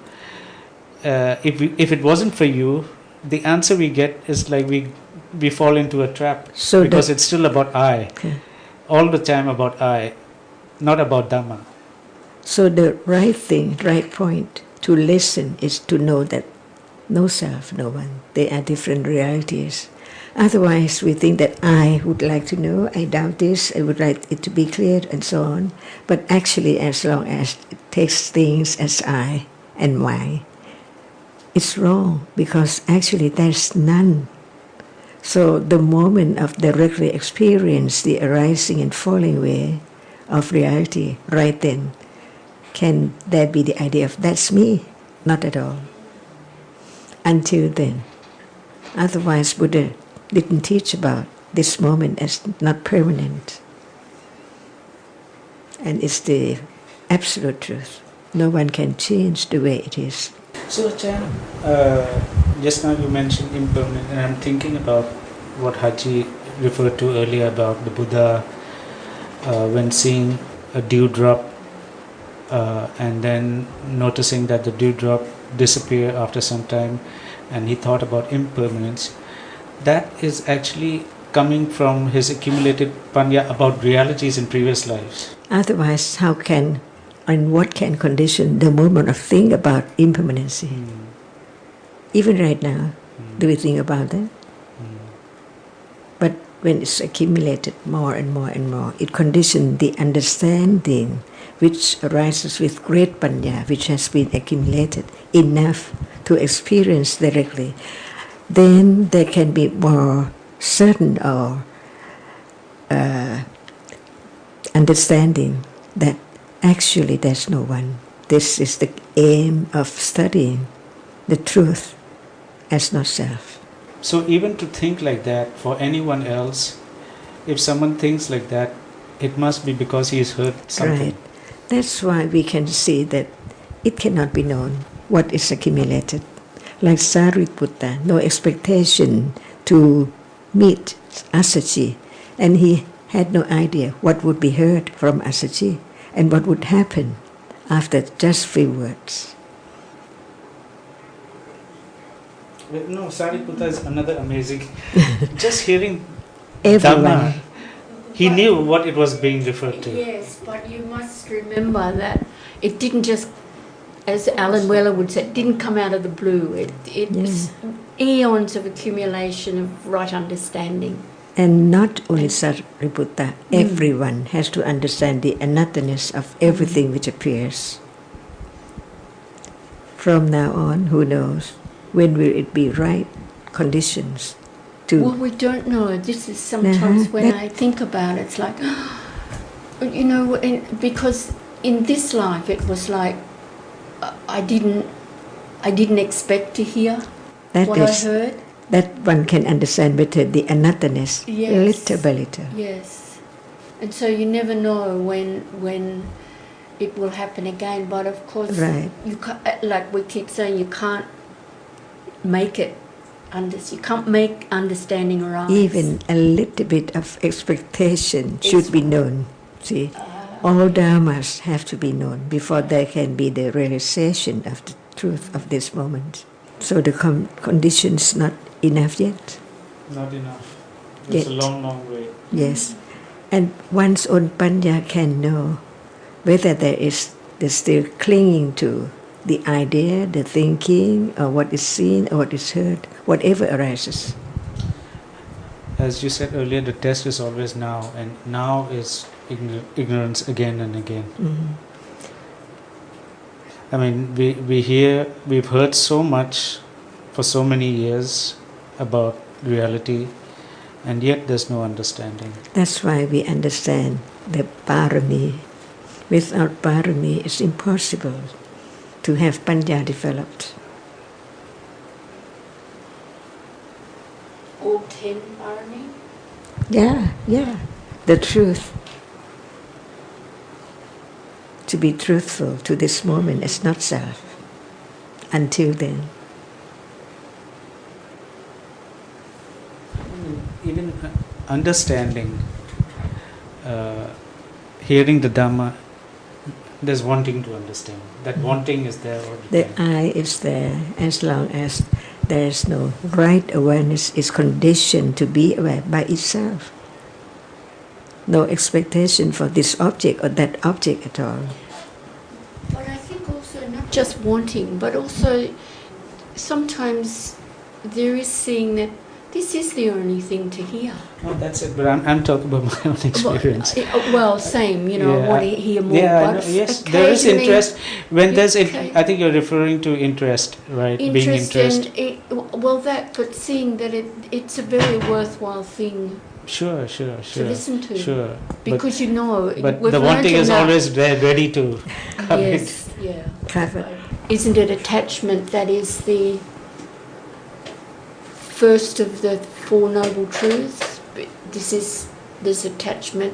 If it wasn't for you, the answer we get is like we fall into a trap, so because it's still about I, okay. All the time about I, not about Dhamma. So the right thing, right point to listen is to know that no self, no one. They are different realities. Otherwise, we think that I would like to know, I doubt this, I would like it to be clear, and so on. But actually, as long as it takes things as I and my, it's wrong, because actually there's none. So the moment of directly experience the arising and falling away of reality, right then, can there be the idea of that's me? Not at all. Until then. Otherwise, Buddha didn't teach about this moment as not permanent. And it's the absolute truth. No one can change the way it is. So, Chan, just now you mentioned impermanent, and I'm thinking about what Haji referred to earlier about the Buddha when seeing a dewdrop and then noticing that the dewdrop disappeared after some time, and he thought about impermanence. That is actually coming from his accumulated panya about realities in previous lives. Otherwise, how can and what can condition the moment of think about impermanency? Even right now, do we think about that? But when it's accumulated more and more and more, it conditions the understanding which arises with great panya, which has been accumulated enough to experience directly. Then there can be more certain or understanding that actually there's no one. This is the aim of studying the truth as not self. So even to think like that for anyone else, if someone thinks like that, it must be because he has heard something. Right. That's why we can see that it cannot be known what is accumulated. Like Sariputta, no expectation to meet Assaji, and he had no idea what would be heard from Assaji and what would happen after just few words. No, Sariputta is another amazing. Just hearing Everyone. Dhamma, he knew what it was being referred to. Yes, but you must remember that it didn't just as Alan Weller would say, it didn't come out of the blue. It's eons of accumulation of right understanding. And not only Sariputta, everyone has to understand the anatterness of everything which appears. From now on, who knows? When will it be right conditions to... Well, we don't know. This is sometimes when I think about it, it's like, you know, because in this life it was like I didn't expect to hear what I heard. That one can understand better the anatterness, little by little. Yes. And so you never know when it will happen again. But of course, you can't, like we keep saying, you can't make it. You can't make understanding arise. Even a little bit of expectation should be known. See, all dharmas have to be known before there can be the realization of the truth of this moment. So the conditions not enough yet. Not enough. It's a long, long way. Yes. And one's own panya can know whether they're still clinging to the idea, the thinking, or what is seen, or what is heard, whatever arises. As you said earlier, the test is always now, and now is ignorance again and again. Mm-hmm. I mean, we've heard so much for so many years about reality, and yet there's no understanding. That's why we understand the parami. Without parami, it's impossible to have panya developed. All 10 parami? Yeah. The truth. To be truthful to this moment is not self. Until then. Even understanding, hearing the Dhamma, there's wanting to understand. That wanting is there all the time. The I is there as long as there is no right awareness is conditioned to be aware by itself. No expectation for this object or that object at all. But I think also not just wanting, but also sometimes there is seeing that this is the only thing to hear. No, that's it. But I'm talking about my own experience. Well, same. You know, I want to hear more. Yeah, but yes. There is interest. When there's, I think you're referring to interest, right? Being interest. But seeing that it's a very worthwhile thing. Sure. To listen to. Sure. Because you know. But the wanting is always there, ready to come in. Yes. Yeah. Covered. Isn't it attachment that is the first of the Four Noble Truths? There's attachment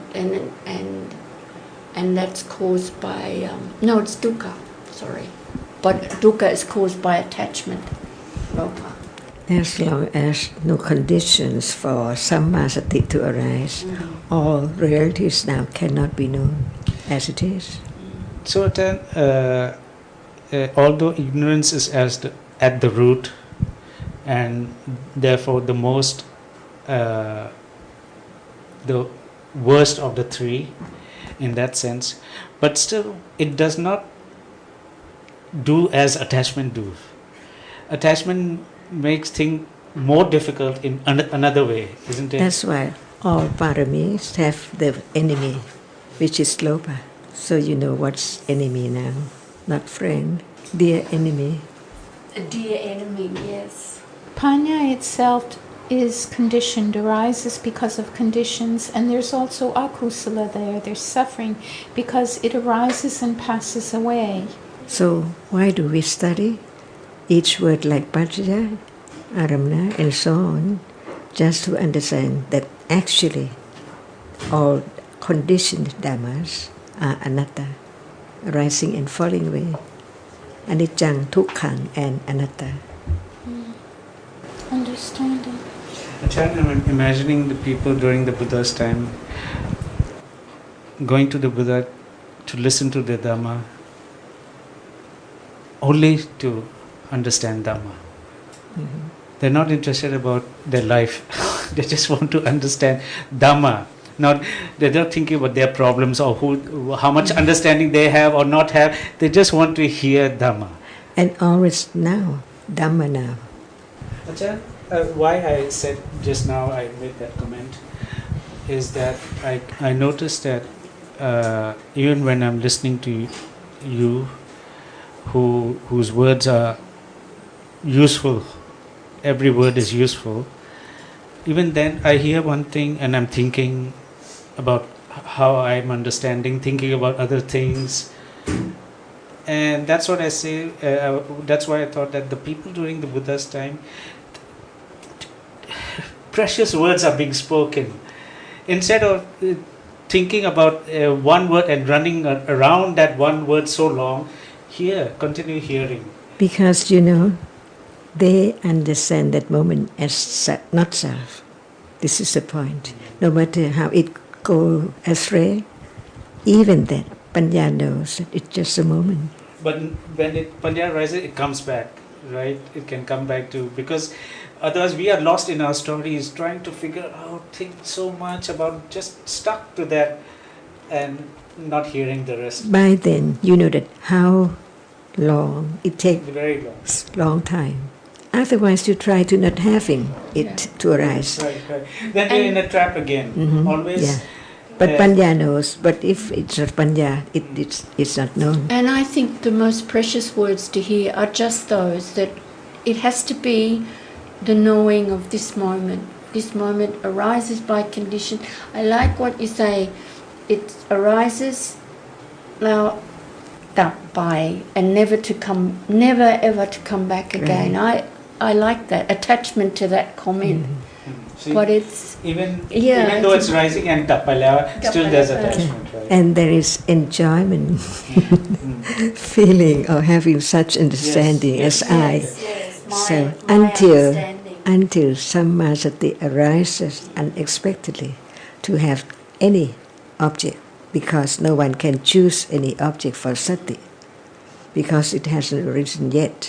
and that's caused by it's dukkha. Sorry, but dukkha is caused by attachment. Lopa. As long as no conditions for sammasati to arise, all realities now cannot be known as it is. So then, although ignorance is at the root, and therefore the worst of the three, in that sense, but still it does not do as attachment do. Attachment makes things more difficult in another way, isn't it? That's why all paramis have the enemy, which is lopa. So you know what's enemy now, not friend, dear enemy. A dear enemy, yes. Panya itself is conditioned, arises because of conditions, and there's also akusala there, there's suffering, because it arises and passes away. So why do we study each word like Pajaya, Aramana, and so on, just to understand that actually all conditioned dhammas are anatta, arising and falling away, anicca, dukkha, and anatta. Understanding. I'm imagining the people during the Buddha's time going to the Buddha to listen to the Dhamma only to understand Dhamma. They're not interested about their life. They just want to understand Dhamma. They're not thinking about their problems or how much understanding they have or not have. They just want to hear Dhamma. And always now, Dhamma now. Ajahn, why I said just now, I made that comment, is that I noticed that even when I'm listening to you, whose words are useful, every word is useful, even then I hear one thing and I'm thinking about how I'm understanding, thinking about other things. And that's what I say, that's why I thought that the people during the Buddha's time, precious words are being spoken. Instead of thinking about one word and running around that one word so long, continue hearing. Because, they understand that moment as not self. This is the point. No matter how it go astray, even that Panya knows that it's just a moment. But when Panya rises, it comes back, right? It can come back to, because otherwise we are lost in our stories, trying to figure out, think so much about, just stuck to that and not hearing the rest. By then, you know that how long it takes, Very long. long time. Otherwise, you try to not having it to arise. Right. Then you're in a trap again. Always. Yeah. But Panya knows. But if it's not Panya, it's not known. And I think the most precious words to hear are just those that it has to be the knowing of this moment. This moment arises by condition. I like what you say. It arises now by and never ever to come back again. I like that attachment to that comment. See, but it's even though it's rising and tapala, still there's attachment, right? And there is enjoyment, feeling or having such understanding as I. So until Sammasati arises unexpectedly to have any object, because no one can choose any object for sati, because it hasn't arisen yet.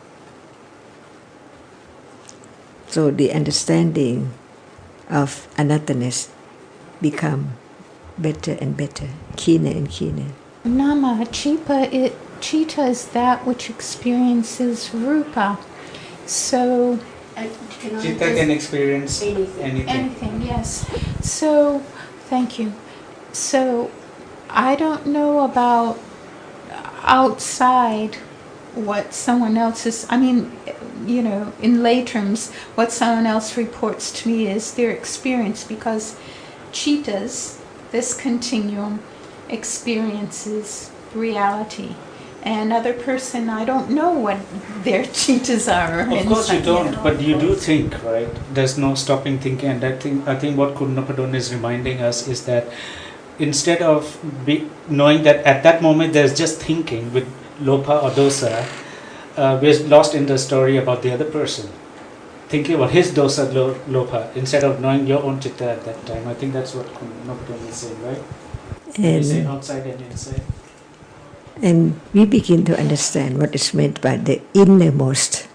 So the understanding of anatthaness become better and better, keener and keener. Nama, Chitta is that which experiences rupa. So Chitta can experience anything. Anything, yes. So, thank you. So, I don't know about outside what someone else is, in lay terms, what someone else reports to me is their experience, because Chittas, this continuum, experiences reality. And other person, I don't know what their Chittas are. Of course you don't, but you do think, right? There's no stopping thinking, and I think what Kurunapadon is reminding us is that instead of knowing that at that moment there's just thinking with lopa or dosa, we're lost in the story about the other person, thinking about his dosa lopa instead of knowing your own chitta at that time. I think that's what Kurunapadon is saying, right? You say outside and inside. And we begin to understand what is meant by the innermost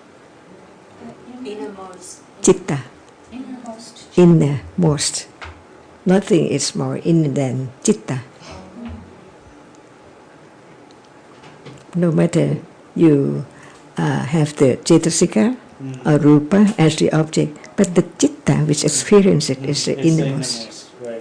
chitta. Innermost. Nothing is more inner than chitta. No matter you have the cetasika or rupa as the object, but the chitta which experiences it is the innermost. Right.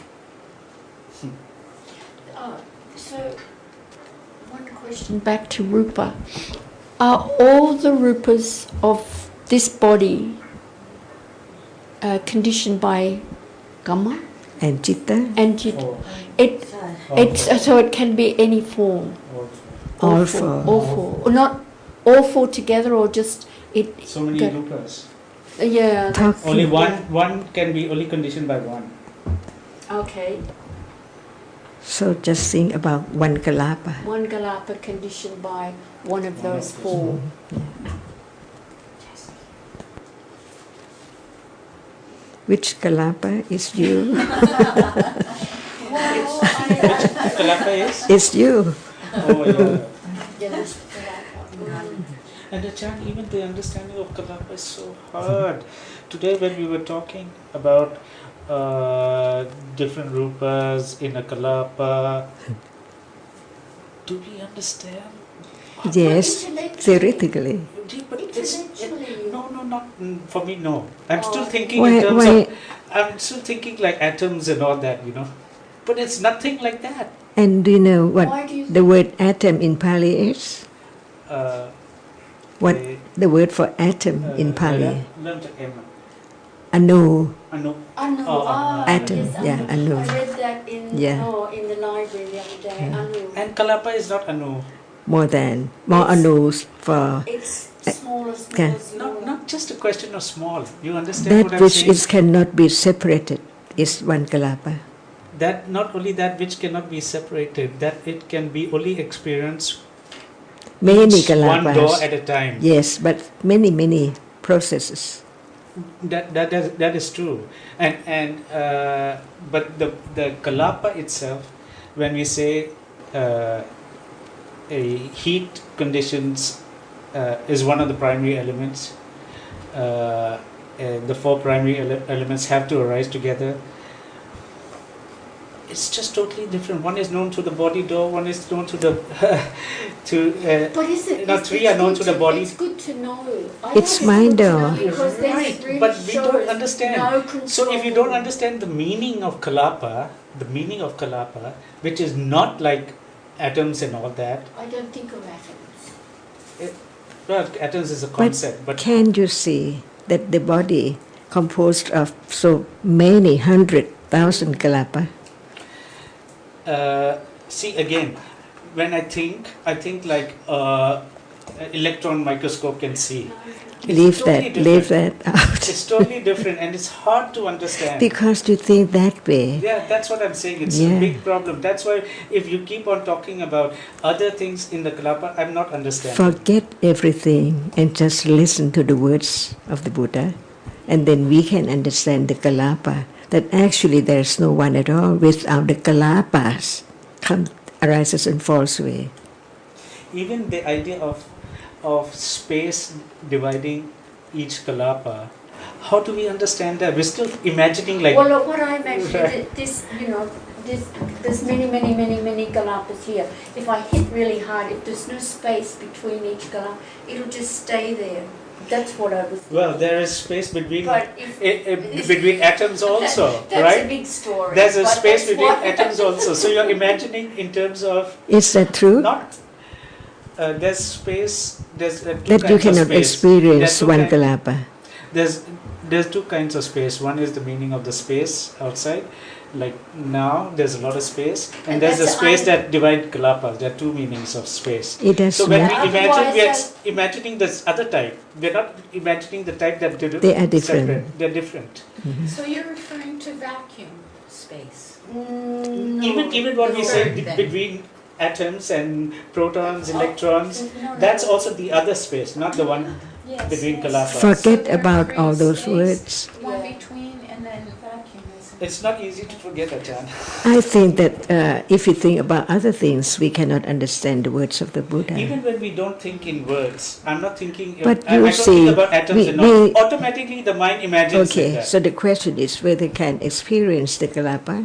So, one question back to rupa. Are all the rupas of this body conditioned by kamma? And chitta? And so it can be any form. All four. All four. Or not all four together, or just it. So many rupas. Yeah. Only one can be only conditioned by one. Okay. So just think about one kalapa. One kalapa conditioned by one of those four. Which kalapa is you? Which kalapa is? It's you. Oh yeah. And Ajahn, even the understanding of kalapa is so hard. Today when we were talking about different rupas in a kalapa. Do we understand? Yes, theoretically. But Intellectually. no, not for me. No, I'm still Oh. thinking Why- in terms why- of. I'm still thinking like atoms and all that, But it's nothing like that. And do you know what Why do you the word atom in Pali is? Uh, What eh, the word for atom in Pali? Learn to M. Anu. Anu. Anu, Oh, yes, atom, yeah, anu. I read that in Yeah. in the library the other day. Anu. And kalapa is not anu. More It's- anus for It's smaller, Okay. smaller. Not just a question of small. You understand that what I'm which saying? is cannot be separated is one kalapa. That not only that which cannot be separated, that it can be only experienced Many each one door kalapas. at a time. Yes, but many processes. That is true, and but the kalapa itself, when we say a heat conditions is one of the primary elements. The four primary elements have to arise together. It's just totally different. One is known to the body door. One is known to the But is it? No, it's- three it's are known good to the body. It's good to know. I It's know mind good to though. know because then Right, it really but we don't shows understand. No control. So if you don't understand the meaning of kalapa, which is not like atoms and all that, I don't think of atoms. well, atoms is a concept, but Can you see that the body composed of so many 100,000 kalapa? see again, when I think like electron microscope can see. It's Leave totally that different. out. It's totally different, and it's hard to understand. Because you think that way. Yeah, that's what I'm saying. It's Yeah. a big problem. That's why if you keep on talking about other things in the kalapa, I'm not understanding. Forget everything and just listen to the words of the Buddha, and then we can understand the kalapa. That actually there's no one at all without the kalapas arises and falls away. Even the idea of space dividing each kalapa, how do we understand that? We're still imagining like Well, look, what I mentioned, Right. there's many kalapas here. If I hit really hard, if there's no space between each kalapa, it'll just stay there. That's what I was thinking. well, there is space between But if, between atoms also, that's right? a big story. There's a but space that's between what- atoms also. So you're imagining in terms of Is that true? not there's space. There's two That you kinds of cannot space. experience There's two one kind- kalapa. There's two kinds of space. One is the meaning of the space outside, like now there's a lot of space, and And there's a that's space I- that divide kalapas. There are two meanings of space. It does So when we not. imagine, we are Otherwise, imagining this other type. We're not imagining the type that They are different. separate. They're different. So you're referring to vacuum space. No. Even what we No. say Then. between atoms and protons, electrons, No, that's no. also the other space, not the one Yes. between kalapas. Forget So there about are all three those space, words. One Yeah. between and then vacuum is. It's not easy to forget, Ajahn. I think that if you think about other things, we cannot understand the words of the Buddha. Even when we don't think in words, I'm not thinking. But I you don't see, think about atoms we- and all. we- Automatically, the mind imagines Okay, like so the question is whether can experience the kalapa.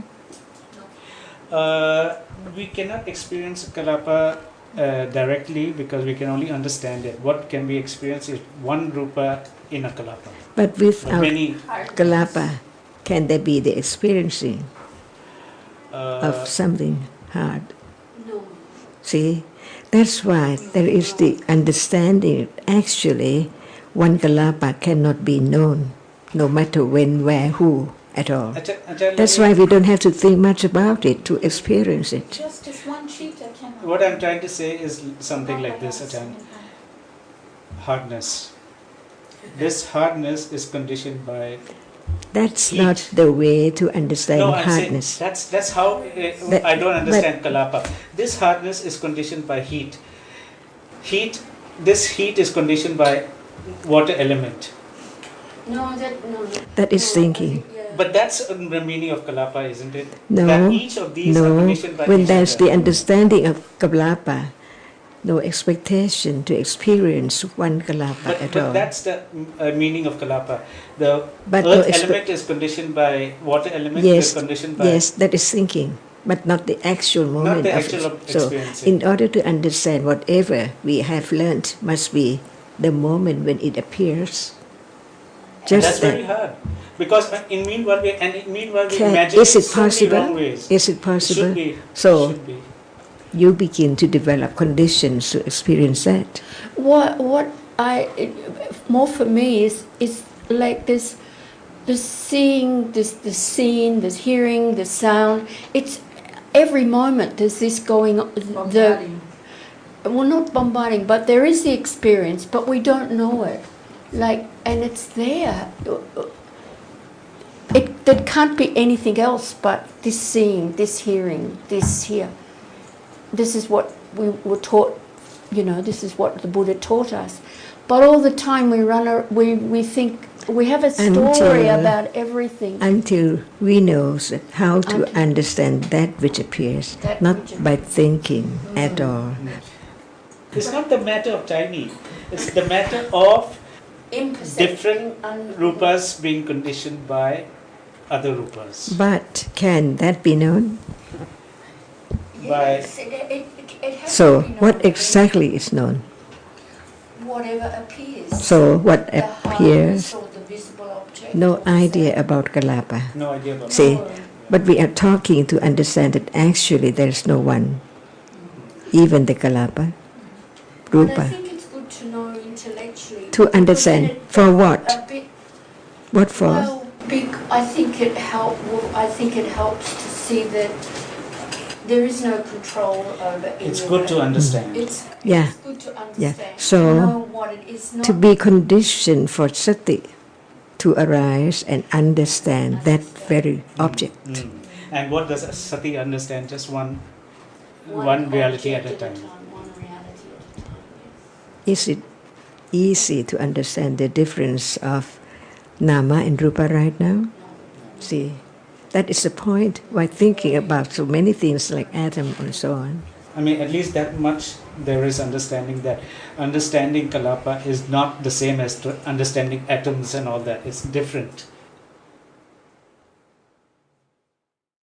that. We cannot experience kalapa directly because we can only understand it. What can be experienced is one rupa in a kalapa. But But without many kalapa, can there be the experiencing uh, of something hard? No. See, that's why there is the understanding. Actually, one kalapa cannot be known, no matter when, where, who at all. Ajahn, That's why we don't have to think much about it to experience it. Just as one cheetah cannot. what I'm trying to say is something like this, Ajahn. Hardness. This hardness is conditioned by. That's Heat. not the way to understand No, I'm saying hardness. that's how That- I don't understand kalapa. This hardness is conditioned by heat. This heat is conditioned by water element. No. That is no, thinking. I think, yeah. But that's the meaning of kalapa, isn't it? No, That each of these are no. conditioned by When each there's other. the understanding of kalapa, no expectation to experience one kalapa at all. But that's the meaning of kalapa. The But no earth expe- element is conditioned by water element Yes, is conditioned by yes, that is thinking, but not the actual moment the of actual it. So, experiencing. in order to understand whatever we have learned, must be the moment when it appears. And Just that's very that. hard because in meanwhile we Can- imagine is it so many possible? wrong ways. Is it possible? Should be. So- should be. You begin to develop conditions to experience that. What more for me is like this seeing, this scene, this hearing, this sound. It's every moment there's this going on. Well, not bombarding, but there is the experience, but we don't know it. And it's there. There can't be anything else but this seeing, this hearing, this here. This is what we were taught, this is what the Buddha taught us. But all the time we think, we have a story about everything. Until we know how to Until- understand that which appears, That not which by thinking at all. It's not the matter of tiny. It's the matter of Imperception, different rupas being conditioned by other rupas. But can that be known? Yes, it has So, to be known. what exactly is known? Whatever appears. So, what The appears? hardness or the visible object. No or the idea sound. about Kalapa. No idea about See, No. but we are talking to understand that actually there is no one, even the Kalapa, But I Rupa. think it's good to know intellectually. To understand. Because then For what? A bit, What for? well, I think it helps to see that there is no control over any It's of good it. to understand. It's Yeah. good to Yeah. understand. So, to know what it is not. To be conditioned for sati to arise and understand that very object. Mm. And what does sati understand? Just one reality at a object time. One reality at a time. Is it easy to understand the difference of nama and rupa right now? See, that is the point why thinking about so many things like atom and so on. I mean, at least that much there is understanding that understanding kalapa is not the same as understanding atoms and all that. It's different.